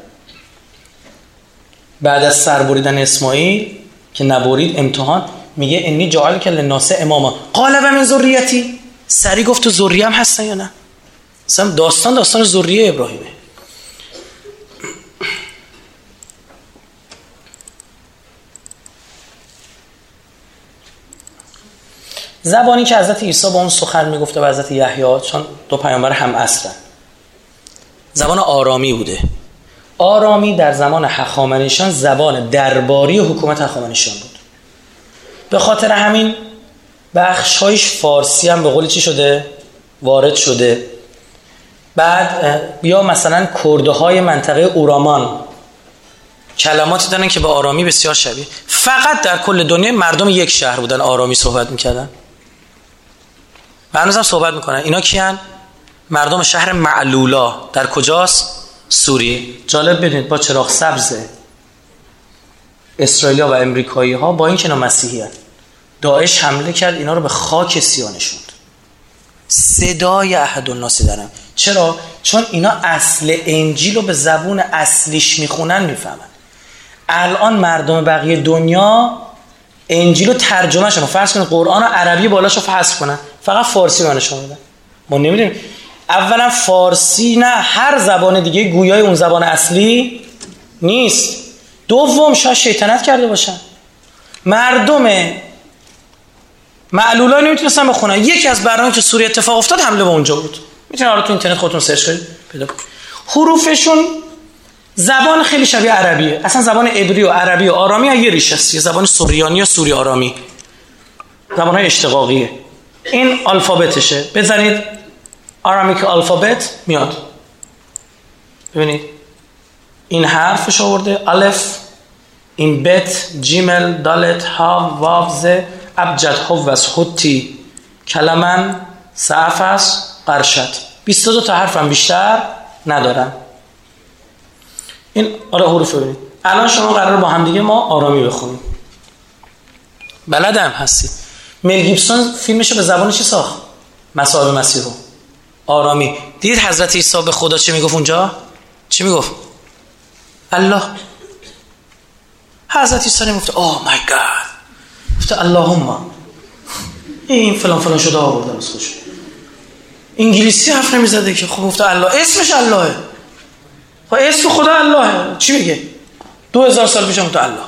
بعد از سر بریدن اسماعیل که نبرید امتحان، میگه انی جعلک للناس اماما قال و من ذریتی. سری گفت تو ذریه هم هستن یا نه؟ مثلا داستان ذریه ابراهیمه. زبانی که حضرت عیسی با اون سخن میگفته و حضرت یحیی، چون دو پیامبر هم عصرن، زبان آرامی بوده. آرامی در زمان هخامنشیان زبان درباری حکومت هخامنشیان بود. به خاطر همین بخش‌هایش فارسی هم به قول چی شده؟ وارد شده. بعد بیا مثلا کردهای منطقه اورامان کلماتی دارن که به آرامی بسیار شبیه. فقط در کل دنیا مردم یک شهر بودن آرامی صحبت میکردن و هنوز هم صحبت میکنن. اینا کیان؟ مردم شهر معلولا. در کجاست؟ سوریه. جالب بدونید با چراغ سبز اسرائیلیا و امریکایی ها با این که اینا مسیحی هست، داعش حمله کرد اینا رو به خاک سیاه نشوند. صدای احدالناس دارن. چرا؟ چون اینا اصل انجیل رو به زبون اصلیش میخونن میفهمن. الان مردم بقیه دنیا انجیل رو ترجمه شدن، فرض کنید قرآن عربی بالاشو حذف کنن، فقط فارسی بهشون میدن. ما نمیدونیم. اولا فارسی نه هر زبان دیگه گویای اون زبان اصلی نیست. دوم شاید شیطنت کرده باشن. مردم معلولا نمیتونستن بخونن. یکی از برنامه‌ای که سوریه اتفاق افتاد حمله به اونجا بود. میتونید حالا تو اینترنت خودتون سرچ کنید پیدا کنید. حروفشون زبان خیلی شبیه عربیه. اصلا زبان عبری و عربی و آرامی ها یه ریشه است. زبان سوریانی یا سوری آرامی. زبان‌های اشتقاقیه. این الفابتشه. بزنید آرامیک الفابت میاد. ببینید این حرفش آورده الف، این بت، جیمل، دالت، ها، واو، ز، ابجد، هوس، هوتی، کلمن، سعفس، قرشت. 22 تا حرف هم بیشتر ندارن. این حروف ببینید. الان شما قرار با هم دیگه ما آرامی بخونیم. بلدم هستید. مل گیبسون فیلمشو به زبان چی ساخت؟ مصائب مسیحو. آرامی. دیدید حضرت عیسی به خدا چی میگفت اونجا؟ چی میگفت؟ الله. حضرت عیسی نمیگفت اوه مای گاد، گفت اللهم. این فلان فلان شده آورده از خودش. انگلیسی حرف نمیزده که. خب گفت الله، اسمش اللهه. خب اسم خدا اللهه. چی میگه؟ 2000 سال پیش گفت الله.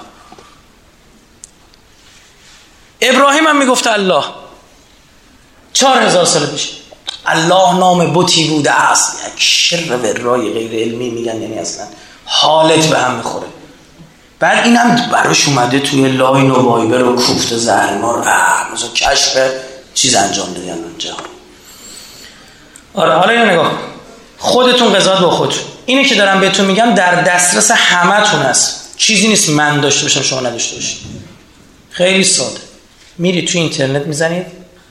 ابراهیم هم میگفت الله 4000 سال پیش. الله نام بتی بوده است. یک شر و رای غیر علمی میگن، یعنی اصلا حالت به هم میخوره. بعد اینم براش اومده توی لاین و وایبر و کوفت زهرمار مثلا کشف چیز انجام دادن جهان. آره حالا اینو نگاه خودتون قضاوت با خودتون. اینه که دارم بهتون میگم در دسترس همتون هست. چیزی نیست من داشته باشم شما نداشته باشید. خیلی ساده. میرید توی اینترنت میزنید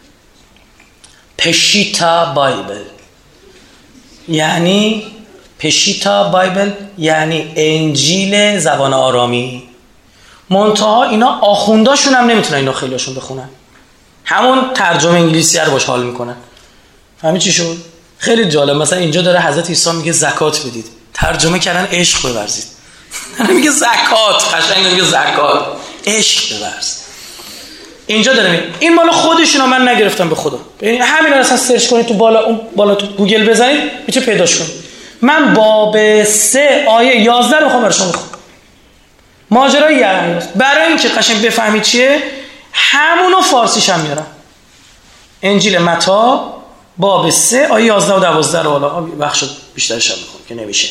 پشیتا بایبل، یعنی پشیتا بایبل یعنی انجیل زبان آرامی. منتها اینا آخونداشون هم نمیتونن اینو خیلیشون بخونن، همون ترجمه انگلیسی رو باش حال میکنن. فهمید چی شد؟ خیلی جالب. مثلا اینجا داره حضرت عیسی میگه زکات بدید، ترجمه کردن عشق بورزید. میگه زکات، قشنگ میگه زکات، عشق بورز. اینجا داره میگه این مال خودشونو، من نگرفتم به خدا. ببین همین رو اصلا سرچ کنید تو بالا، اون بالا تو گوگل بزنید میشه پیداش کنید. من باب 3 آیه 11 رو میخوام برای شما بخونم. ماجرای یحیی است. برای اینکه قشنگ بفهمید چیه، همونو فارسیش هم میارم. انجیل متی باب 3 آیه 11 و 12 رو حالا بخش بیشترش هم میخونم که نمیشه.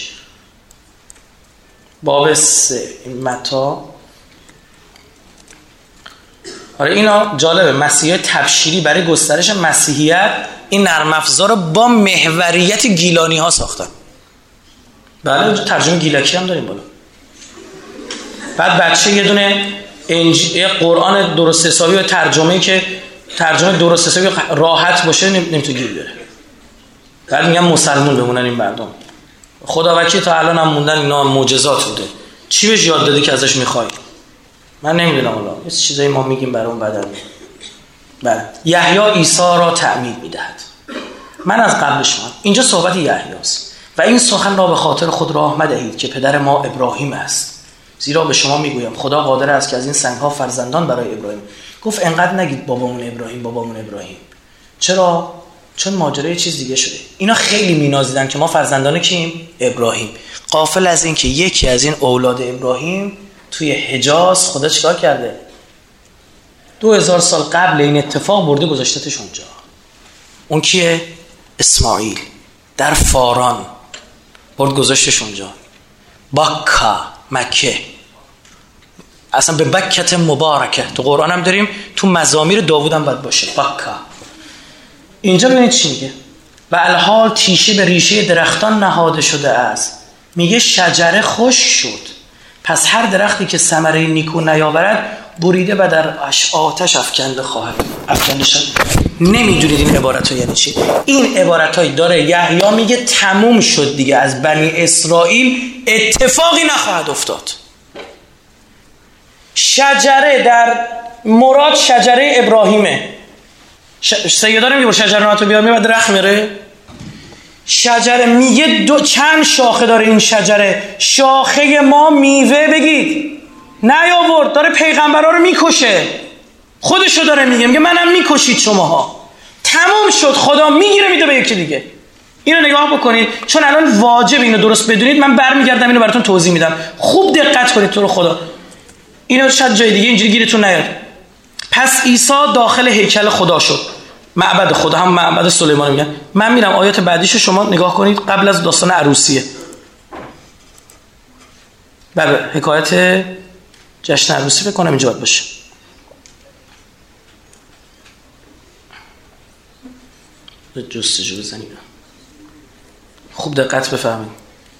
باب 3 متی آره اینا جالبه، مسیحی‌های تبشیری برای گسترش مسیحیت این نرم افزار رو با محوریت گیلانی ها ساختن. بله ترجمه گیلکی هم داریم بالا. بعد بچه یه دونه قرآن درست حسابی و ترجمه‌ای که ترجمه درست حسابی راحت باشه نمیتونه گیر بیاره. بعد میگم مسلمون بمونن این مردم. خدا وکیل تا الان هم موندن، اینا معجزات بوده. چی بهش یاد داده که ازش میخوای؟ من نمیدونم والله. یه چیزایی ما میگیم برای اون بدل. بله. یحیی عیسی را تعمید میدهد. من از قبل شما اینجا صحبت یحیی است و این سخن را به خاطر خود راه مدهید که پدر ما ابراهیم است. زیرا به شما میگویم خدا قادر است که از این سنگ‌ها فرزندان برای ابراهیم. گفت انقدر نگید بابامون ابراهیم. چرا؟ چون ماجرا یه چیز دیگه شده. اینا خیلی مینازیدن که ما فرزندان کیم؟ ابراهیم. غافل از این که یکی از این اولاد ابراهیم توی حجاز خدا چیکار کرده؟ 2000 سال قبل این اتفاق برده گذاشتتش اونجا. اون کیه؟ اسماعیل. در فاران برد گذاشتش اونجا. بکا، مکه. اصلا به بکت مبارکه تو قرآن هم داریم، تو مزامیر داوود هم باید باشه. بکا. اینجا ببینید چی میگه. و الحال تیشه به ریشه درختان نهاده شده است. میگه شجره خشک شد، پس هر درختی که ثمره نیکو نیاورد بریده و در آتش افکنده شد. نمیدونید این عبارت ها یعنی چی؟ این عبارت های داره یحیی میگه تموم شد دیگه، از بنی اسرائیل اتفاقی نخواهد افتاد. شجره در مراد شجره ابراهیمه. سیدان میگه با شجره ناتو بیارمی و درخت میره. شجره میگه چند شاخه داره این شجره. شاخه ما میوه بگید نیاورد، داره پیغمبرا رو میکشه. خودشو داره میگه منم میکشید شماها. تمام شد، خدا میگیره میده به یکی دیگه. اینو نگاه بکنید، چون الان واجب اینو درست بدونید. من برمیگردم اینو براتون توضیح میدم. خوب دقت کنید تو رو خدا. اینو شاید جای دیگه اینجوری گیرتون نیاد. پس عیسی داخل هیکل خدا شد، معبد خدا، هم معبد سلیمان میگن. من میرم آیات بعدیشو شما نگاه کنید، قبل از داستان عروسیه. بله حکایت جشن عروسی فکر کنم اینجا باشه. جستجو بزنید، خوب دقت بفهمید.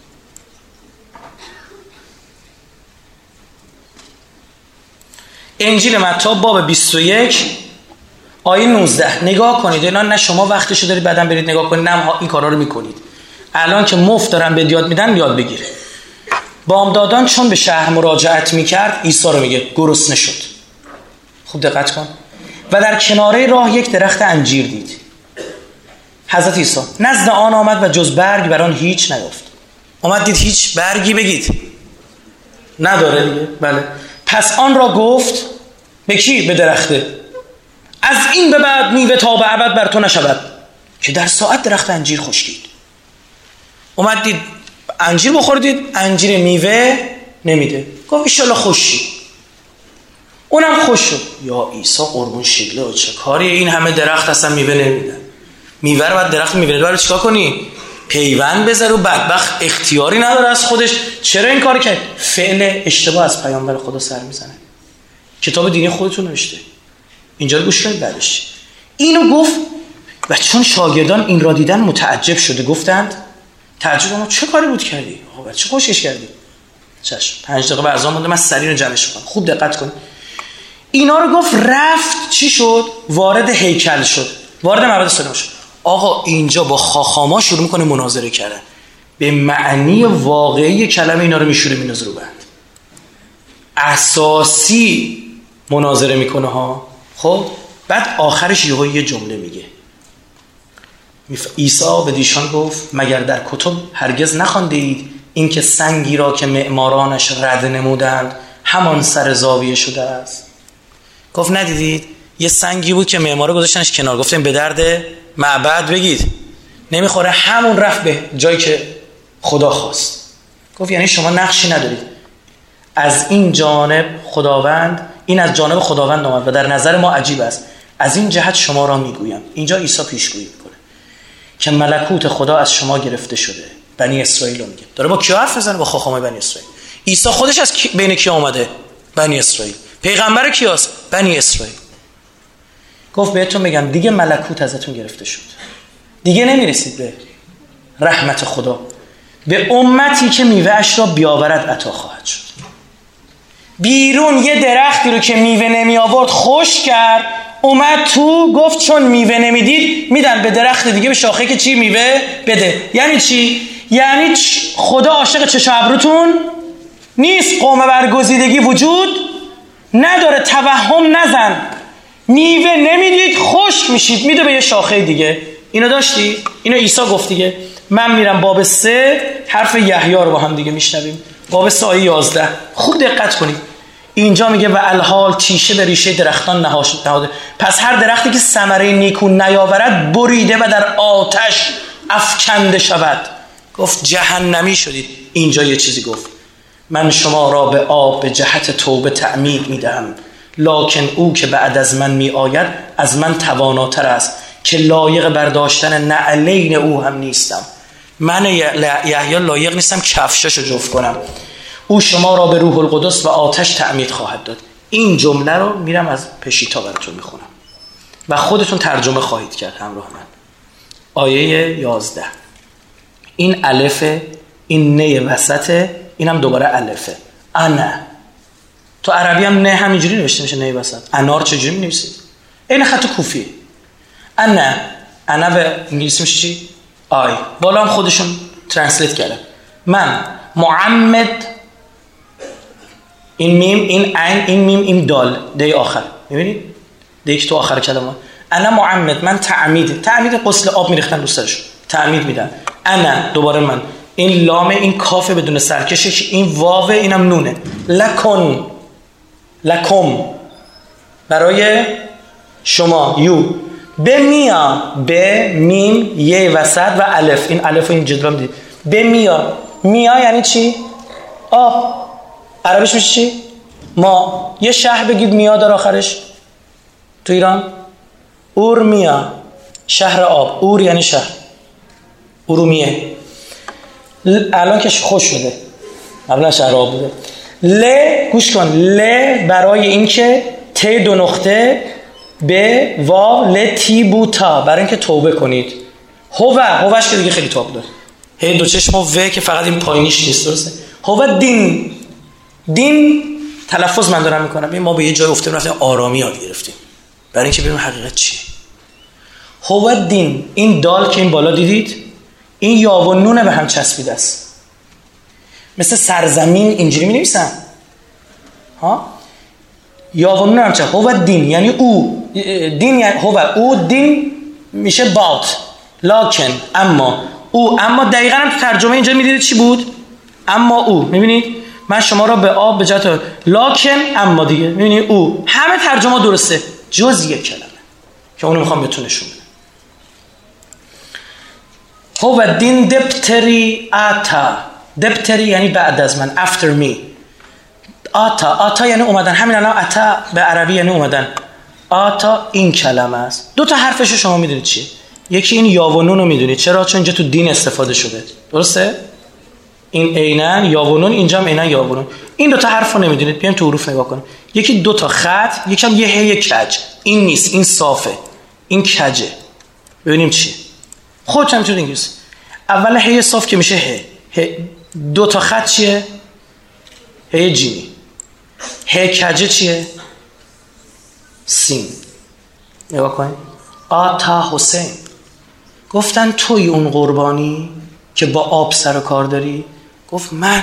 انجیل متی باب 21 آیه 19 نگاه کنید. اینا نه شما وقتشو دارید بعداً برید نگاه کنید، نه این کارا رو میکنید. الان که مفت دارن به یاد میدن یاد بگیر. بامدادان چون به شهر مراجعت میکرد، عیسی رو میگه گرسنه شد. خوب دقت کن. و در کناره راه یک درخت انجیر دید. حضرت عیسی نزد آن آمد و جز برگ بر آن هیچ نیافت. اومد دید هیچ برگی بگید نداره دیگه. بله. پس آن را گفت به کی؟ به درخته. از این به بعد میوه تا به ابد بر تو نشود. که در ساعت درخت انجیر خشکید. اومد دید انجیر بخوردید، انجیر میوه نمیده. گفت ایشالا خوشی. اونم خوش شد. یا عیسی قربون شکله، چه کاری این همه درخت اصلا میوه نمیدن. میوه رو بعد درخت میوه رو چیکار کنی؟ پیوند بذار. و بدبخت اختیاری نداره از خودش. چرا این کار کرد؟ فعل اشتباه از پیامبر خدا سر میزنه. کتاب دینی خودتون نوشته. اینجا گوش کنید. بعدش اینو گفت و چون شاگردان این را دیدن متعجب شده گفتند تعجب ما چه کاری بود کردی؟ آقا چه خوشش کردی؟ چشم 5 دقیقه برزان مونده، من سریع رو جمعش کنم. خوب دقت کن. اینا رو گفت رفت چی شد؟ وارد هیکل شد، وارد معبد سلیمان شد. آقا اینجا با خاخاما شروع میکنه مناظره کردن. به معنی واقعی کلمه اینا رو میشوره میندازه رو بند. اساسی مناظره میکنه ها. خب بعد آخرش یه جمله میگه. عیسی به دیشان گفت مگر در کتب هرگز نخوانده اید این که سنگی را که معمارانش رد نمودند همان سر زاویه شده است؟ گفت ندیدید یه سنگی بود که معمارا گذاشتنش کنار، گفتیم به درد معبد بگید نمیخوره، همون رفت به جایی که خدا خواست. گفت یعنی شما نقشی ندارید. از این جانب خداوند، این از جانب خداوند آمد و در نظر ما عجیب است. از این جهت شما را میگویم. اینجا عیسی پیشگویی میکنه که ملکوت خدا از شما گرفته شده. بنی اسرائیل رو میگه. داره با کی حرف میزنه؟ با خاخامای بنی اسرائیل. عیسی خودش از بین کی اومده؟ بنی اسرائیل. پیغمبر کیاست؟ بنی اسرائیل. گفت بهتون بگم دیگه ملکوت ازتون گرفته شد، دیگه نمیرسید به رحمت خدا. به امتی که میوه‌اش را بیاورد عطا خواهد شد. بیرون یه درختی رو که میوه نمی آورد خشک کرد، اومد تو گفت چون میوه نمیدید میدن به درخت دیگه، به شاخه که چی میوه بده. یعنی چی؟ یعنی خدا عاشق چشم ابروتون نیست، قوم برگزیدگی وجود نداره. توهم نزن، میوه نمیدید خشک میشید، میده به یه شاخه دیگه. اینو داشتی؟ اینو عیسی گفت دیگه. من میرم باب 3 حرف یحیی رو با هم دیگه میشنویم. باب 3 آیه 11 خوب دقت کنید. اینجا میگه و الحال تیشه به ریشه درختان نهاده، پس هر درختی که ثمره نیکو نیاورد بریده و در آتش افکنده شود. گفت جهنمی شدید. اینجا یه چیزی گفت، من شما را به آب به جهت توبه تعمید میدهم، لکن او که بعد از من می آید از من تواناتر است که لایق برداشتن نعلین او هم نیستم. من یحیی لایق نیستم کفششو جفت کنم. او شما را به روح القدس و آتش تعمید خواهد داد. این جمله رو میرم از پشیتا براتون میخونم و خودتون ترجمه خواهید کرد همراه من. آیه 11 این الفه، این نه وسطه، اینم دوباره الفه. انا تو عربی هم نه همینجوری نوشته میشه، نه وسط. انار چجوری می‌نویسید؟ این خط کوفی. انا به انگلیسی میشه چی؟ آی. بالا هم خودشون ترنسلیت کردن. من معمد، این میم، این عین، این میم، این دال، دی آخر. می‌بینید؟ دی که تو آخر کلمه. انا معمد، من تعمید غسل آب میریختن رو سرش. تعمید میدن. انا دوباره من. این لام، این کاف بدون سرکشش، این واو، اینم نونه. لکم برای شما، یو. به میم یه وسط و الف. این الف این جدول میدید. به میا یعنی چی؟ آب. عربیش میشه چی؟ ما. یه شهر بگید میا در آخرش تو ایران. اورمیا، شهر آب. اور یعنی شهر. ارومیه. الان که خوش شده، قبلا شهر آب بوده. گوش کن. برای این که ت دو نقطه به وا تی بوتا، برای اینکه توبه کنید. هوش که دیگه خیلی توبه داره. هی دو چشم و و که فقط این پایینیش نیست، درسته؟ هو دین تلفظ من دارم میکنم. ما به یه جای افتادیم رفتیم آرامی یاد گرفتیم برای اینکه ببینیم حقیقت چیه. هو دین، این دال که این بالا دیدید، این یا و نون به هم چسبیده است. مثل سرزمین اینجوری می نویسن ها. یا و نون هم چه؟ هو دین یعنی او. دین یعنی هو. او دین میشه بات. لکن اما او. اما دقیقا هم تو ترجمه اینجا میدید چی بود؟ اما او. میبینید من شما را به آب به جهت لکن اما دیگه میبینید او. همه ترجمه درسته جز یک کلمه که اونو میخوام بهتون نشون بدم. هو دین دبتری آتا. دبتری یعنی بعد از من، after me. آتا یعنی اومدن. همین الان آتا به عربی یعنی اومدن. آتا این کلمه است. دو تا حرفش شما میدونید چیه؟ یکی این یا و نون رو میدونید چرا؟ چون اینجا تو دین استفاده شده، درسته؟ این عیناً یا و نون، اینجا هم عیناً یا و نون. این دو تا حرف رو نمیدونید، بیایم تو حروف نگاه کنیم. یکی دو تا خط، یکم یه هی کج. این نیست، این صافه، این کجه. ببینیم چیه. خودت هم تو انگلیسی اول هی صاف که میشه ه. دو تا خط چیه؟ هی جیمی. هی کجه چیه؟ سین. نگاه کنید. آتا حسین. گفتن توی اون قربانی که با آب سر و کار داری؟ گفت من.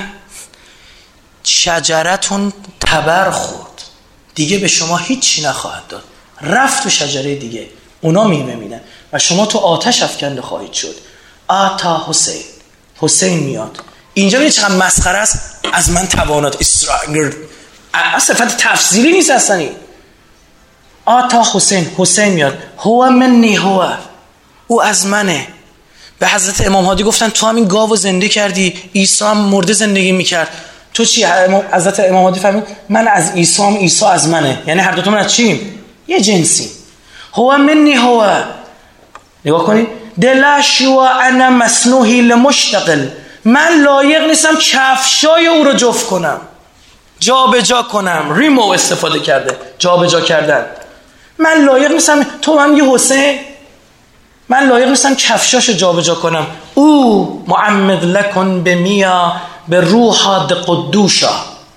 شجرتون تبر خورد، دیگه به شما هیچی نخواهد داد. رفت تو شجره دیگه، اونا میوه میدن و شما تو آتش افکنده خواهید شد. آتا حسین میاد. اینجا ببینید چقدر مسخره است. از من توانات استرانگر، صفت تفضیلی نیست اصلا. این آتا حسین میاد. هو منی، او از منه. به حضرت امام هادی گفتن تو همین گاو زنده کردی، عیسی هم مرده زندگی میکرد، تو چی؟ حضرت امام هادی فهمید من از عیسی هم عیسی از منه. یعنی هر دوتا من از چیم؟ یه جنسی. هو منی. نگاه کنید. دلش و انا مسنوحی لمشتقل. من لایق نیستم کفشای او رو جفت کنم، جا به جا کنم. ریمو استفاده کرده، جا به جا کردن. من لایق نیستم تو هم یه حسین، من لایق نیستم کفشاشو جابجا کنم. او معمد لکن به میا به روح قدوشا.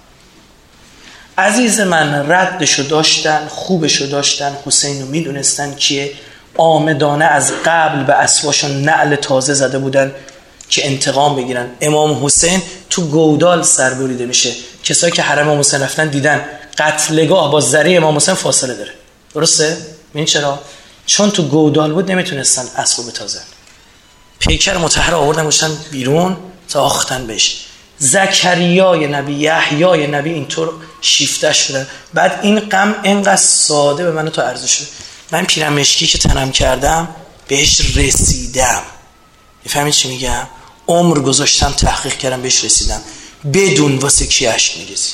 عزیز من ردشو داشتن، خوبشو داشتن، حسین رو میدونستن که آمدانه از قبل به اسواشون نعل تازه زده بودن که انتقام بگیرن. امام حسین تو گودال سربریده میشه. کسایی که حرم امام حسین رفتن دیدن قتلگاه با ذریع امام حسین فاصله داره. درسته؟ این چرا؟ چون تو گودال بود نمیتونستن اسبو بتازن. پیکر مطهر آوردن گذاشتن بیرون تا آختن بهش. زکریای نبی، یحیای نبی اینطور شیفته شدن. بعد این غم اینقدر ساده به من تو ارزش شد. من پیرمشکی که تنم کردم بهش رسیدم. میفهمید چی میگم؟ عمر گذاشتم تحقیق کردم بهش رسیدم. بدون واسه کی اشک میریزی.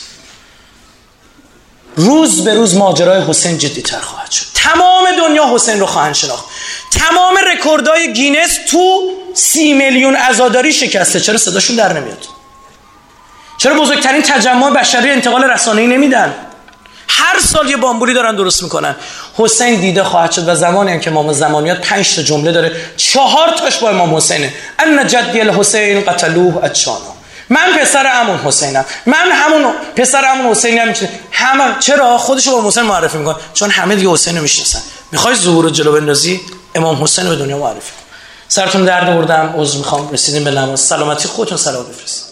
روز به روز ماجرای حسین جدی تر خواهد شد. تمام دنیا حسین رو خواهند شناخت. تمام رکوردهای گینس تو 30 میلیون عزاداری شکسته. چرا صداشون در نمیاد؟ چرا بزرگترین تجمع بشری انتقال رسانه‌ای نمیدن؟ هر سال یه بامبولی دارن درست میکنن. حسین دیده خواهد شد و زمانی هم که امام زمانیات 5 تا جمله داره، 4 تاش با امام حسینه. ان جدی الحسین قتلوه اجشانا. من پسر عمون حسینم، من همون پسر عمون حسینم. همه چرا خودشو با حسین معرفی میکنن؟ چون همه دیگه حسین رو میشناسن. میخوای ظهور جلو بندازی، امام حسین رو به دنیا معرفی کن. سرتون درد آوردم، عذر میخوام. رسیدیم به نماز. سلامتی خودتون صلوات بفرستید.